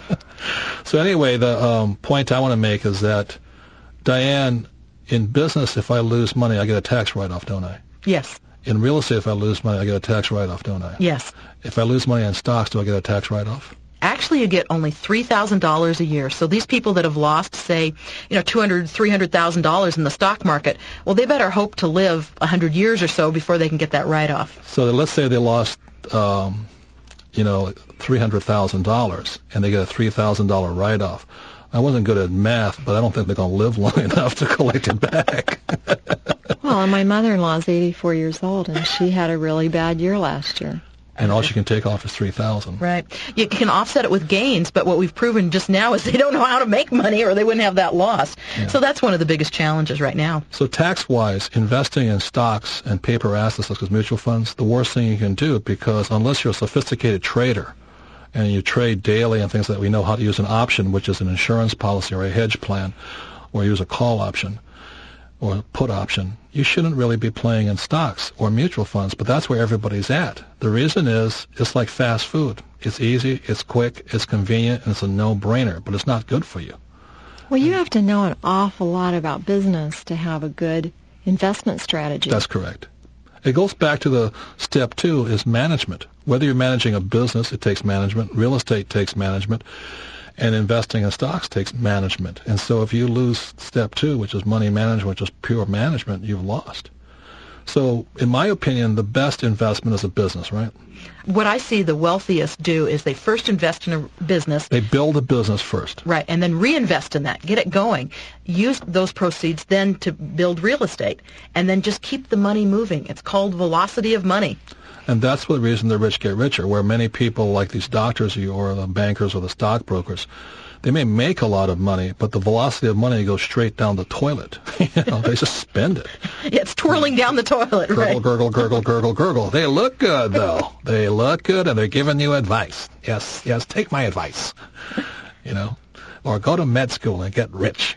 So anyway, the um, point I want to make is that, Diane, in business, if I lose money, I get a tax write-off, don't I? Yes. In real estate, if I lose money, I get a tax write-off, don't I? Yes. If I lose money on stocks, do I get a tax write-off? Actually, you get only three thousand dollars a year. So these people that have lost, say, you know, two hundred thousand dollars, three hundred thousand dollars in the stock market, well, they better hope to live one hundred years or so before they can get that write-off. So let's say they lost, um, you know, three hundred thousand dollars, and they get a three thousand dollars write-off. I wasn't good at math, but I don't think they're going to live long enough to collect it back. Well, and my mother-in-law is eighty-four years old, and she had a really bad year last year. And all she can take off is three thousand dollars. Right. You can offset it with gains, but what we've proven just now is they don't know how to make money, or they wouldn't have that loss. Yeah. So that's one of the biggest challenges right now. So tax-wise, investing in stocks and paper assets such as mutual funds, the worst thing you can do, because unless you're a sophisticated trader and you trade daily and things like that, we know how to use an option, which is an insurance policy or a hedge plan, or use a call option or a put option, you shouldn't really be playing in stocks or mutual funds, but that's where everybody's at. The reason is it's like fast food. It's easy, it's quick, it's convenient, and it's a no-brainer, but it's not good for you. Well, you have to know an awful lot about business to have a good investment strategy. That's correct. It goes back to the step two is management. Whether you're managing a business, it takes management. Real estate takes management. And investing in stocks takes management. And so if you lose step two, which is money management, which is pure management, you've lost. So in my opinion, the best investment is a business, right? What I see the wealthiest do is they first invest in a business. They build a business first. Right, and then reinvest in that, get it going. Use those proceeds then to build real estate, and then just keep the money moving. It's called velocity of money. And that's the reason the rich get richer, where many people like these doctors or the bankers or the stockbrokers, They may make a lot of money, but the velocity of money goes straight down the toilet. You know, they just spend it. Yeah, it's twirling down the toilet, gurgle, right? Gurgle, gurgle, gurgle, gurgle. They look good, though. They look good, and they're giving you advice. Yes, yes, take my advice. You know, or go to med school and get rich.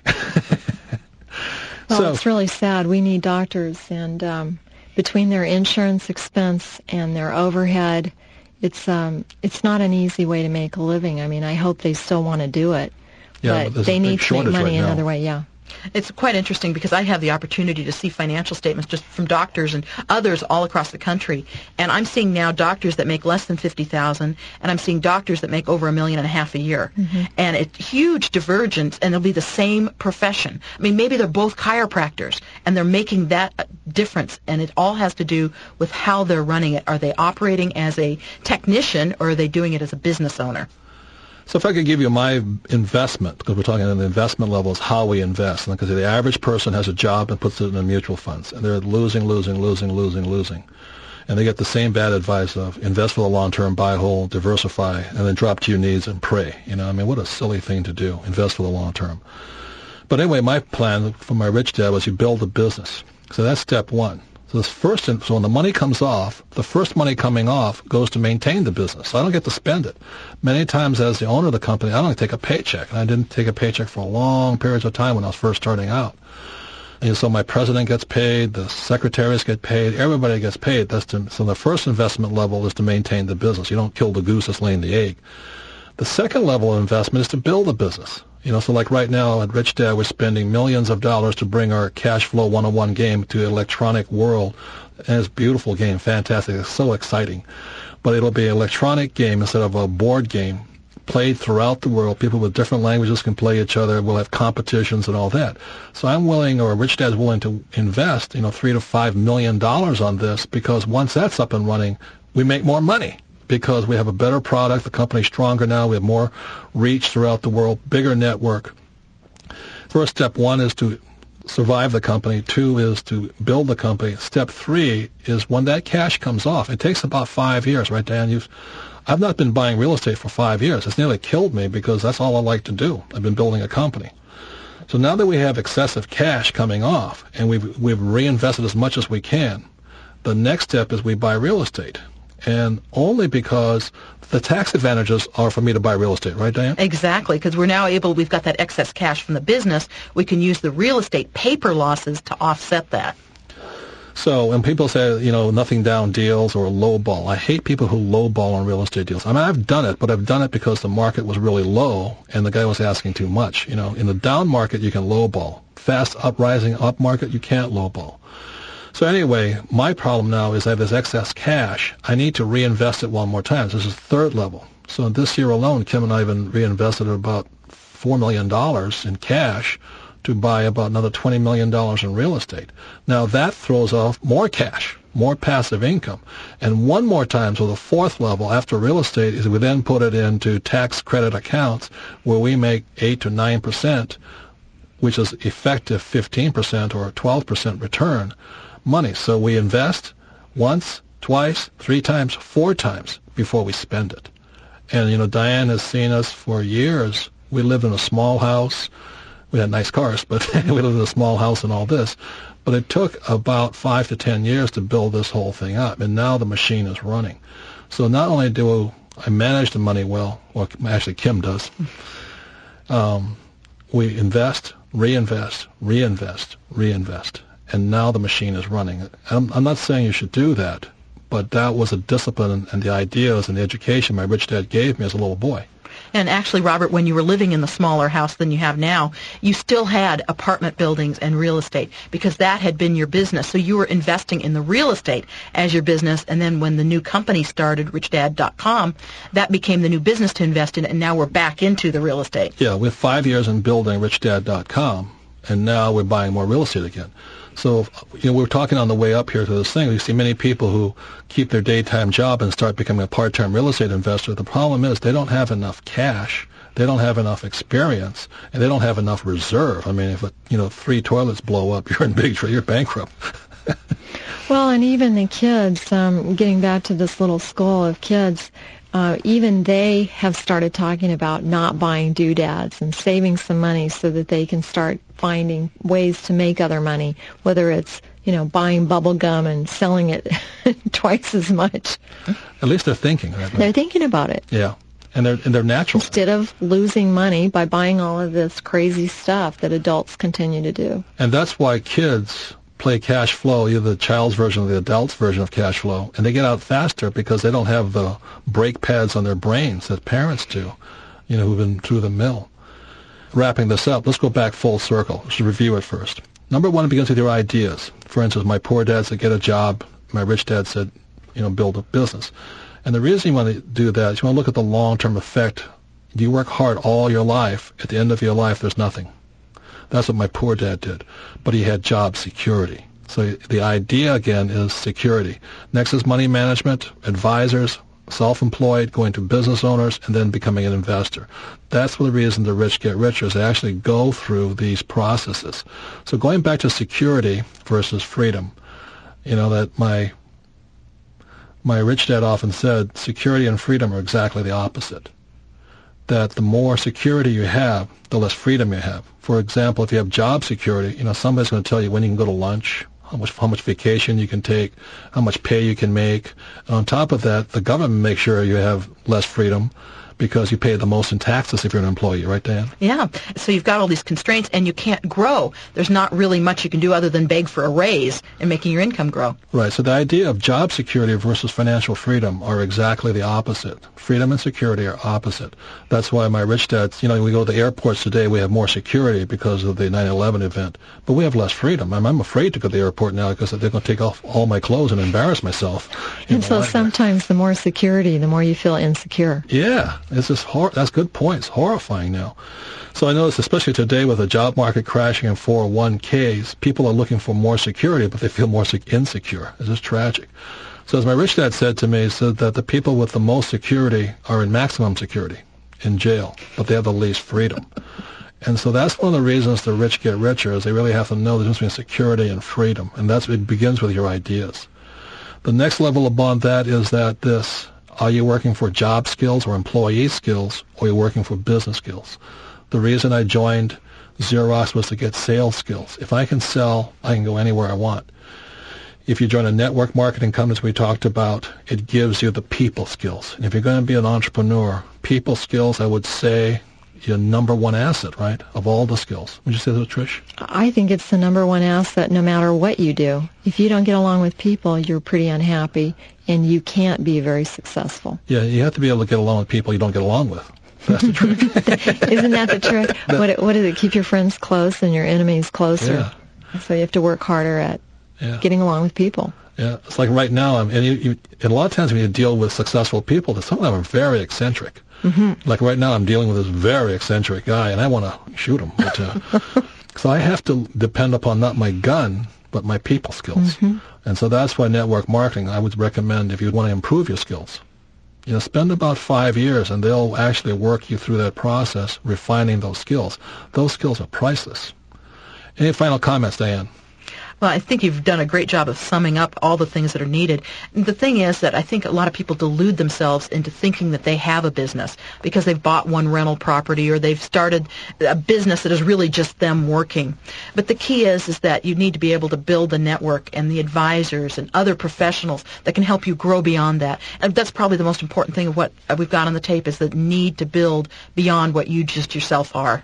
Well, So- it's really sad. We need doctors, and um, between their insurance expense and their overhead, it's um, it's not an easy way to make a living. I mean, I hope they still want to do it, Yeah, but but there's a they big need to make shortage money right now. another way. Yeah. It's quite interesting because I have the opportunity to see financial statements just from doctors and others all across the country, and I'm seeing now doctors that make less than fifty thousand dollars, and I'm seeing doctors that make over a million and a half a year, Mm-hmm. and it's huge divergence, and it'll be the same profession. I mean, maybe they're both chiropractors, and they're making that uh, difference, and it all has to do with how they're running it. Are they operating as a technician, or are they doing it as a business owner? So if I could give you my investment, because we're talking at the investment level, is how we invest. And because the average person has a job and puts it in the mutual funds, and they're losing, losing, losing, losing, losing. And they get the same bad advice of invest for the long term, buy whole, diversify, and then drop to your knees and pray. You know, I mean, what a silly thing to do, invest for the long term. But anyway, my plan for my rich dad was you build a business. So that's step one. So this first, so when the money comes off, the first money coming off goes to maintain the business. So I don't get to spend it. Many times as the owner of the company, I don't take a paycheck. And I didn't take a paycheck for long periods of time when I was first starting out. And so my president gets paid, the secretaries get paid, everybody gets paid. That's to, so the first investment level is to maintain the business. You don't kill the goose that's laying the egg. The second level of investment is to build a business. You know, so like right now at Rich Dad, we're spending millions of dollars to bring our Cash Flow one oh one game to an electronic world. And it's a beautiful game, fantastic. It's so exciting. But it'll be an electronic game instead of a board game played throughout the world. People with different languages can play each other. We'll have competitions and all that. So I'm willing, or Rich Dad's willing to invest, you know, three to five million dollars on this, because once that's up and running, we make more money. Because we have a better product, the company's stronger now, we have more reach throughout the world, bigger network. First step one is to survive the company. Two is to build the company. Step three is when that cash comes off. It takes about five years, right, Dan? You've, I've not been buying real estate for five years. It's nearly killed me because that's all I like to do. I've been building a company. So now that we have excessive cash coming off and we've, we've reinvested as much as we can, the next step is we buy real estate. And only because the tax advantages are for me to buy real estate, right, Diane? Exactly, because we're now able, we've got that excess cash from the business. We can use the real estate paper losses to offset that. So when people say, you know, nothing down deals or lowball, I hate people who lowball on real estate deals. I mean, I've done it, but I've done it because the market was really low and the guy was asking too much. You know, in the down market, you can lowball. Fast up rising up market, you can't lowball. So anyway, my problem now is I have this excess cash. I need to reinvest it one more time. This is third level. So this year alone, Kim and I have been reinvested about four million dollars in cash to buy about another twenty million dollars in real estate. Now that throws off more cash, more passive income. And one more time, so the fourth level after real estate is we then put it into tax credit accounts where we make eight to nine percent, which is effective fifteen percent or twelve percent return money. So we invest once, twice, three times, four times before we spend it. And, you know, Diane has seen us for years. We lived in a small house. We had nice cars, but we lived in a small house and all this. But it took about five to ten years to build this whole thing up, and now the machine is running. So not only do I manage the money well, or actually Kim does, um, we invest, reinvest, reinvest, reinvest. And now the machine is running. I'm, I'm not saying you should do that, but that was a discipline and the ideas and the education my rich dad gave me as a little boy. And actually, Robert, when you were living in the smaller house than you have now, you still had apartment buildings and real estate because that had been your business. So you were investing in the real estate as your business. And then when the new company started, rich dad dot com, that became the new business to invest in. And now we're back into the real estate. Yeah, we have five years in building rich dad dot com, and now we're buying more real estate again. So, you know, we were talking on the way up here to this thing. We see many people who keep their daytime job and start becoming a part-time real estate investor. The problem is they don't have enough cash, they don't have enough experience, and they don't have enough reserve. I mean, if, you know, three toilets blow up, you're in big trouble. You're bankrupt. Well, and even the kids, um, getting back to this little school of kids, uh, even they have started talking about not buying doodads and saving some money so that they can start finding ways to make other money, whether it's, you know, buying bubble gum and selling it twice as much. At least they're thinking. Right? They're thinking about it. Yeah. And they're, and they're natural. Instead of losing money by buying all of this crazy stuff that adults continue to do. And that's why kids play cash flow, either the child's version or the adult's version of cash flow, and they get out faster because they don't have the brake pads on their brains that parents do, you know, who've been through the mill. Wrapping this up, let's go back full circle. Let's review it first. Number one, it begins with your ideas. For instance, my poor dad said, get a job. My rich dad said, you know, build a business. And the reason you want to do that is you want to look at the long-term effect. You work hard all your life. At the end of your life, there's nothing. That's what my poor dad did. But he had job security. So the idea, again, is security. Next is money management, advisors, self-employed, going to business owners, and then becoming an investor. That's one of the reasons the rich get richer, is they actually go through these processes. So going back to security versus freedom, you know, that my my rich dad often said, security and freedom are exactly the opposite. That the more security you have, the less freedom you have. For example, if you have job security, you know, somebody's going to tell you when you can go to lunch, how much how much vacation you can take, how much pay you can make. And on top of that, the government makes sure you have less freedom because you pay the most in taxes if you're an employee, right, Diane? Yeah. So you've got all these constraints, and you can't grow. There's not really much you can do other than beg for a raise and making your income grow. Right. So the idea of job security versus financial freedom are exactly the opposite. Freedom and security are opposite. That's why my rich dad, you know, we go to the airports today, we have more security because of the nine eleven event, but we have less freedom. I'm, I'm afraid to go to the airport now because they're going to take off all my clothes and embarrass myself. And so sometimes the more security, the more you feel insecure. Yeah. It's just hor- that's good point. It's horrifying now. So I notice, especially today with the job market crashing and four oh one k's, people are looking for more security, but they feel more sec- insecure. It's just tragic. So as my rich dad said to me, he said that the people with the most security are in maximum security, in jail, but they have the least freedom. And so that's one of the reasons the rich get richer, is they really have to know the difference between security and freedom. And that's it begins with your ideas. The next level above that is that this, are you working for job skills or employee skills, or are you working for business skills? The reason I joined Xerox was to get sales skills. If I can sell, I can go anywhere I want. If you join a network marketing company, as we talked about, it gives you the people skills. And if you're going to be an entrepreneur, people skills, I would say, your number one asset, right, of all the skills. Would you say that, Trish? I think it's the number one asset no matter what you do. If you don't get along with people, you're pretty unhappy, and you can't be very successful. Yeah, you have to be able to get along with people you don't get along with. That's the trick. Isn't that the trick? What, what is it? Keep your friends close and your enemies closer. Yeah. So you have to work harder at yeah. getting along with people. Yeah, it's like right now, I'm, and, you, you, and a lot of times when you deal with successful people, some of them are very eccentric. Mm-hmm. Like right now, I'm dealing with this very eccentric guy, and I want to shoot him. But, uh, so I have to depend upon not my gun, but my people skills. Mm-hmm. And so that's why network marketing, I would recommend if you want to improve your skills, you know, spend about five years, and they'll actually work you through that process, refining those skills. Those skills are priceless. Any final comments, Diane? Well, I think you've done a great job of summing up all the things that are needed. The thing is that I think a lot of people delude themselves into thinking that they have a business because they've bought one rental property or they've started a business that is really just them working. But the key is is that you need to be able to build the network and the advisors and other professionals that can help you grow beyond that. And that's probably the most important thing of what we've got on the tape, is the need to build beyond what you just yourself are.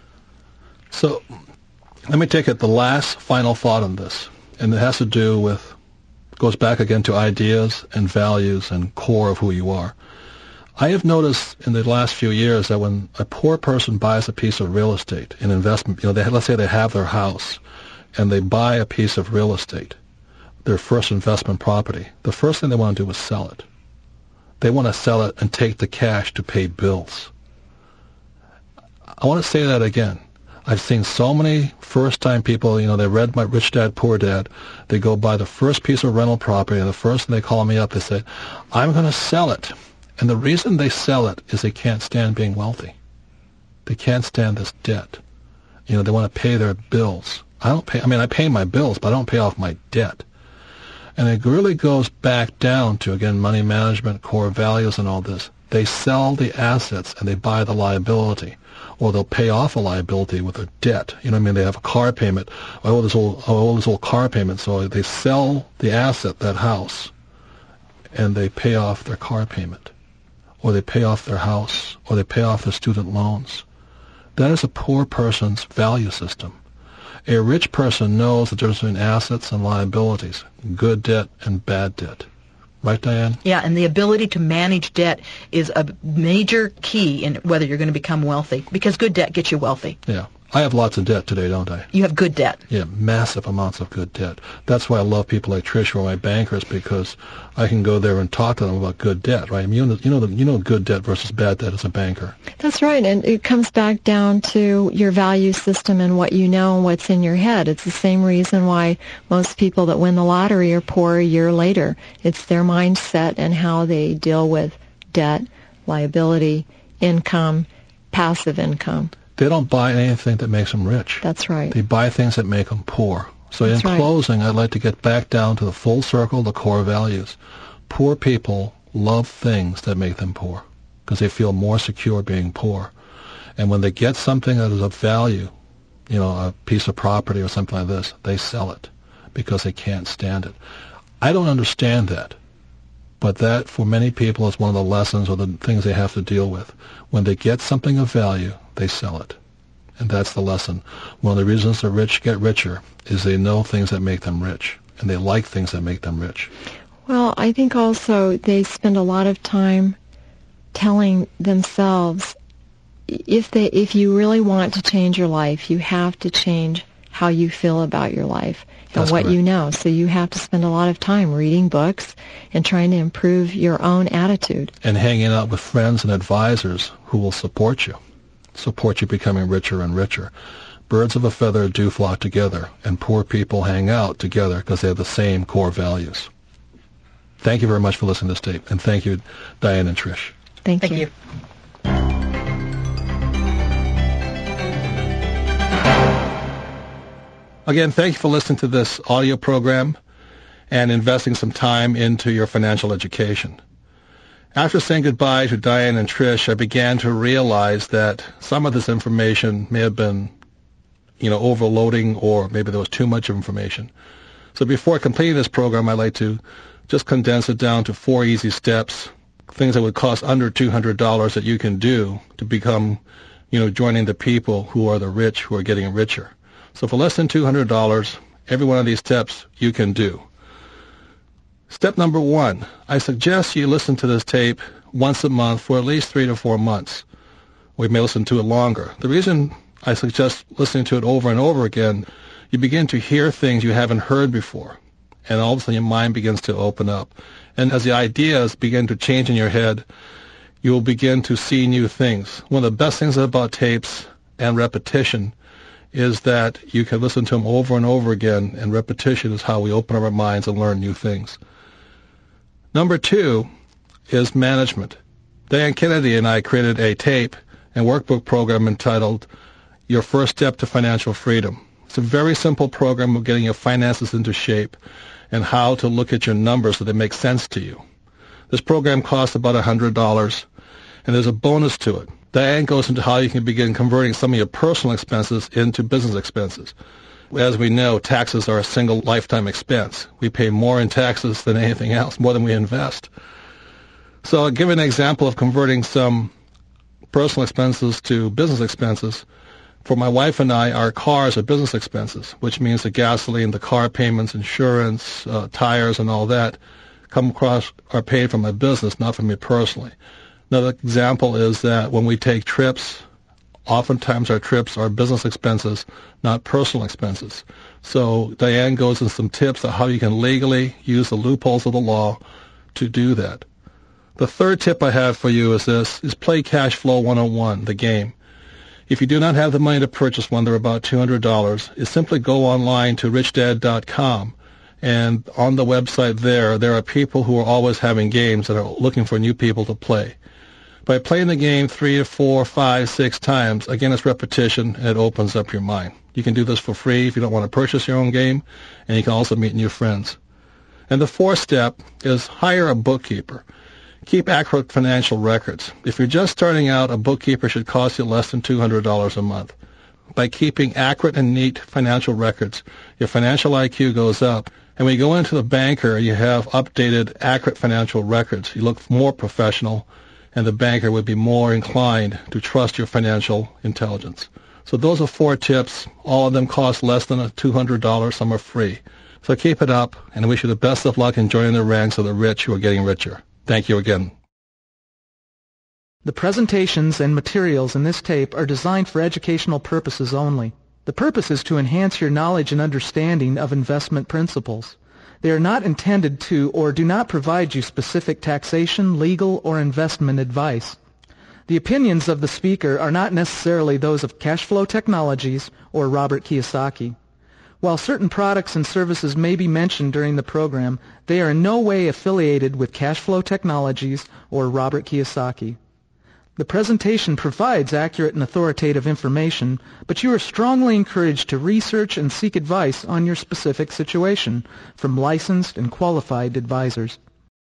So let me take it the last final thought on this. And it has to do with, goes back again to ideas and values and core of who you are. I have noticed in the last few years that when a poor person buys a piece of real estate, an investment, you know, they, let's say they have their house and they buy a piece of real estate, their first investment property, the first thing they want to do is sell it. They want to sell it and take the cash to pay bills. I want to say that again. I've seen so many first-time people, you know, they read my Rich Dad, Poor Dad. They go buy the first piece of rental property, and the first thing they call me up, they say, I'm going to sell it. And the reason they sell it is they can't stand being wealthy. They can't stand this debt. You know, they want to pay their bills. I don't pay, I mean, I pay my bills, but I don't pay off my debt. And it really goes back down to, again, money management, core values, and all this. They sell the assets and they buy the liability, or they'll pay off a liability with a debt. You know what I mean? They have a car payment. I owe this old, I owe this old car payment, so they sell the asset, that house, and they pay off their car payment, or they pay off their house, or they pay off their student loans. That is a poor person's value system. A rich person knows the difference between assets and liabilities, good debt and bad debt. Right, Diane? Yeah, and the ability to manage debt is a major key in whether you're going to become wealthy, because good debt gets you wealthy. Yeah. I have lots of debt today, don't I? You have good debt. Yeah, massive amounts of good debt. That's why I love people like Trish who are my bankers, because I can go there and talk to them about good debt, right? I mean, you know, you know, the, you know good debt versus bad debt as a banker. That's right, and it comes back down to your value system and what you know and what's in your head. It's the same reason why most people that win the lottery are poor a year later. It's their mindset and how they deal with debt, liability, income, passive income. They don't buy anything that makes them rich. That's right. They buy things that make them poor. So That's in right. closing, I'd like to get back down to the full circle, the core values. Poor people love things that make them poor because they feel more secure being poor. And when they get something that is of value, you know, a piece of property or something like this, they sell it because they can't stand it. I don't understand that. But that, for many people, is one of the lessons or the things they have to deal with. When they get something of value, they sell it. And that's the lesson. One of the reasons the rich get richer is they know things that make them rich, and they like things that make them rich. Well, I think also they spend a lot of time telling themselves, if they, if you really want to change your life, you have to change how you feel about your life and That's what correct. you know. So you have to spend a lot of time reading books and trying to improve your own attitude. And hanging out with friends and advisors who will support you, support you becoming richer and richer. Birds of a feather do flock together, and poor people hang out together because they have the same core values. Thank you very much for listening to this tape, and thank you, Diane and Trish. Thank, Thank you. you. Again, thank you for listening to this audio program and investing some time into your financial education. After saying goodbye to Diane and Trish, I began to realize that some of this information may have been, you know, overloading, or maybe there was too much information. So before completing this program, I'd like to just condense it down to four easy steps, things that would cost under two hundred dollars that you can do to become, you know, joining the people who are the rich, who are getting richer. So for less than two hundred dollars, every one of these steps you can do. Step number one, I suggest you listen to this tape once a month for at least three to four months. We may listen to it longer. The reason I suggest listening to it over and over again, you begin to hear things you haven't heard before, and all of a sudden your mind begins to open up. And as the ideas begin to change in your head, you will begin to see new things. One of the best things about tapes and repetition is that you can listen to them over and over again, and repetition is how we open up our minds and learn new things. Number two is management. Diane Kennedy and I created a tape and workbook program entitled Your First Step to Financial Freedom. It's a very simple program of getting your finances into shape and how to look at your numbers so they make sense to you. This program costs about one hundred dollars, and there's a bonus to it. Diane goes into how you can begin converting some of your personal expenses into business expenses. As we know, taxes are a single lifetime expense. We pay more in taxes than anything else, more than we invest. So I'll give an example of converting some personal expenses to business expenses. For my wife and I, our cars are business expenses, which means the gasoline, the car payments, insurance, uh, tires, and all that come across are paid from my business, not from me personally. Another example is that when we take trips, oftentimes our trips are business expenses, not personal expenses. So Diane goes into some tips on how you can legally use the loopholes of the law to do that. The third tip I have for you is this, is Play Cash Flow one oh one, the game. If you do not have the money to purchase one, they're about two hundred dollars, is simply go online to rich dad dot com. And on the website there, there are people who are always having games that are looking for new people to play. By playing the game three to four, five, six times, again, it's repetition, and it opens up your mind. You can do this for free if you don't want to purchase your own game, and you can also meet new friends. And the fourth step is hire a bookkeeper. Keep accurate financial records. If you're just starting out, a bookkeeper should cost you less than two hundred dollars a month. By keeping accurate and neat financial records, your financial I Q goes up. And when you go into the banker, you have updated, accurate financial records. You look more professional, and the banker would be more inclined to trust your financial intelligence. So those are four tips. All of them cost less than two hundred dollars. Some are free. So keep it up, and I wish you the best of luck in joining the ranks of the rich who are getting richer. Thank you again. The presentations and materials in this tape are designed for educational purposes only. The purpose is to enhance your knowledge and understanding of investment principles. They are not intended to or do not provide you specific taxation, legal, or investment advice. The opinions of the speaker are not necessarily those of Cashflow Technologies or Robert Kiyosaki. While certain products and services may be mentioned during the program, they are in no way affiliated with Cashflow Technologies or Robert Kiyosaki. The presentation provides accurate and authoritative information, but you are strongly encouraged to research and seek advice on your specific situation from licensed and qualified advisors.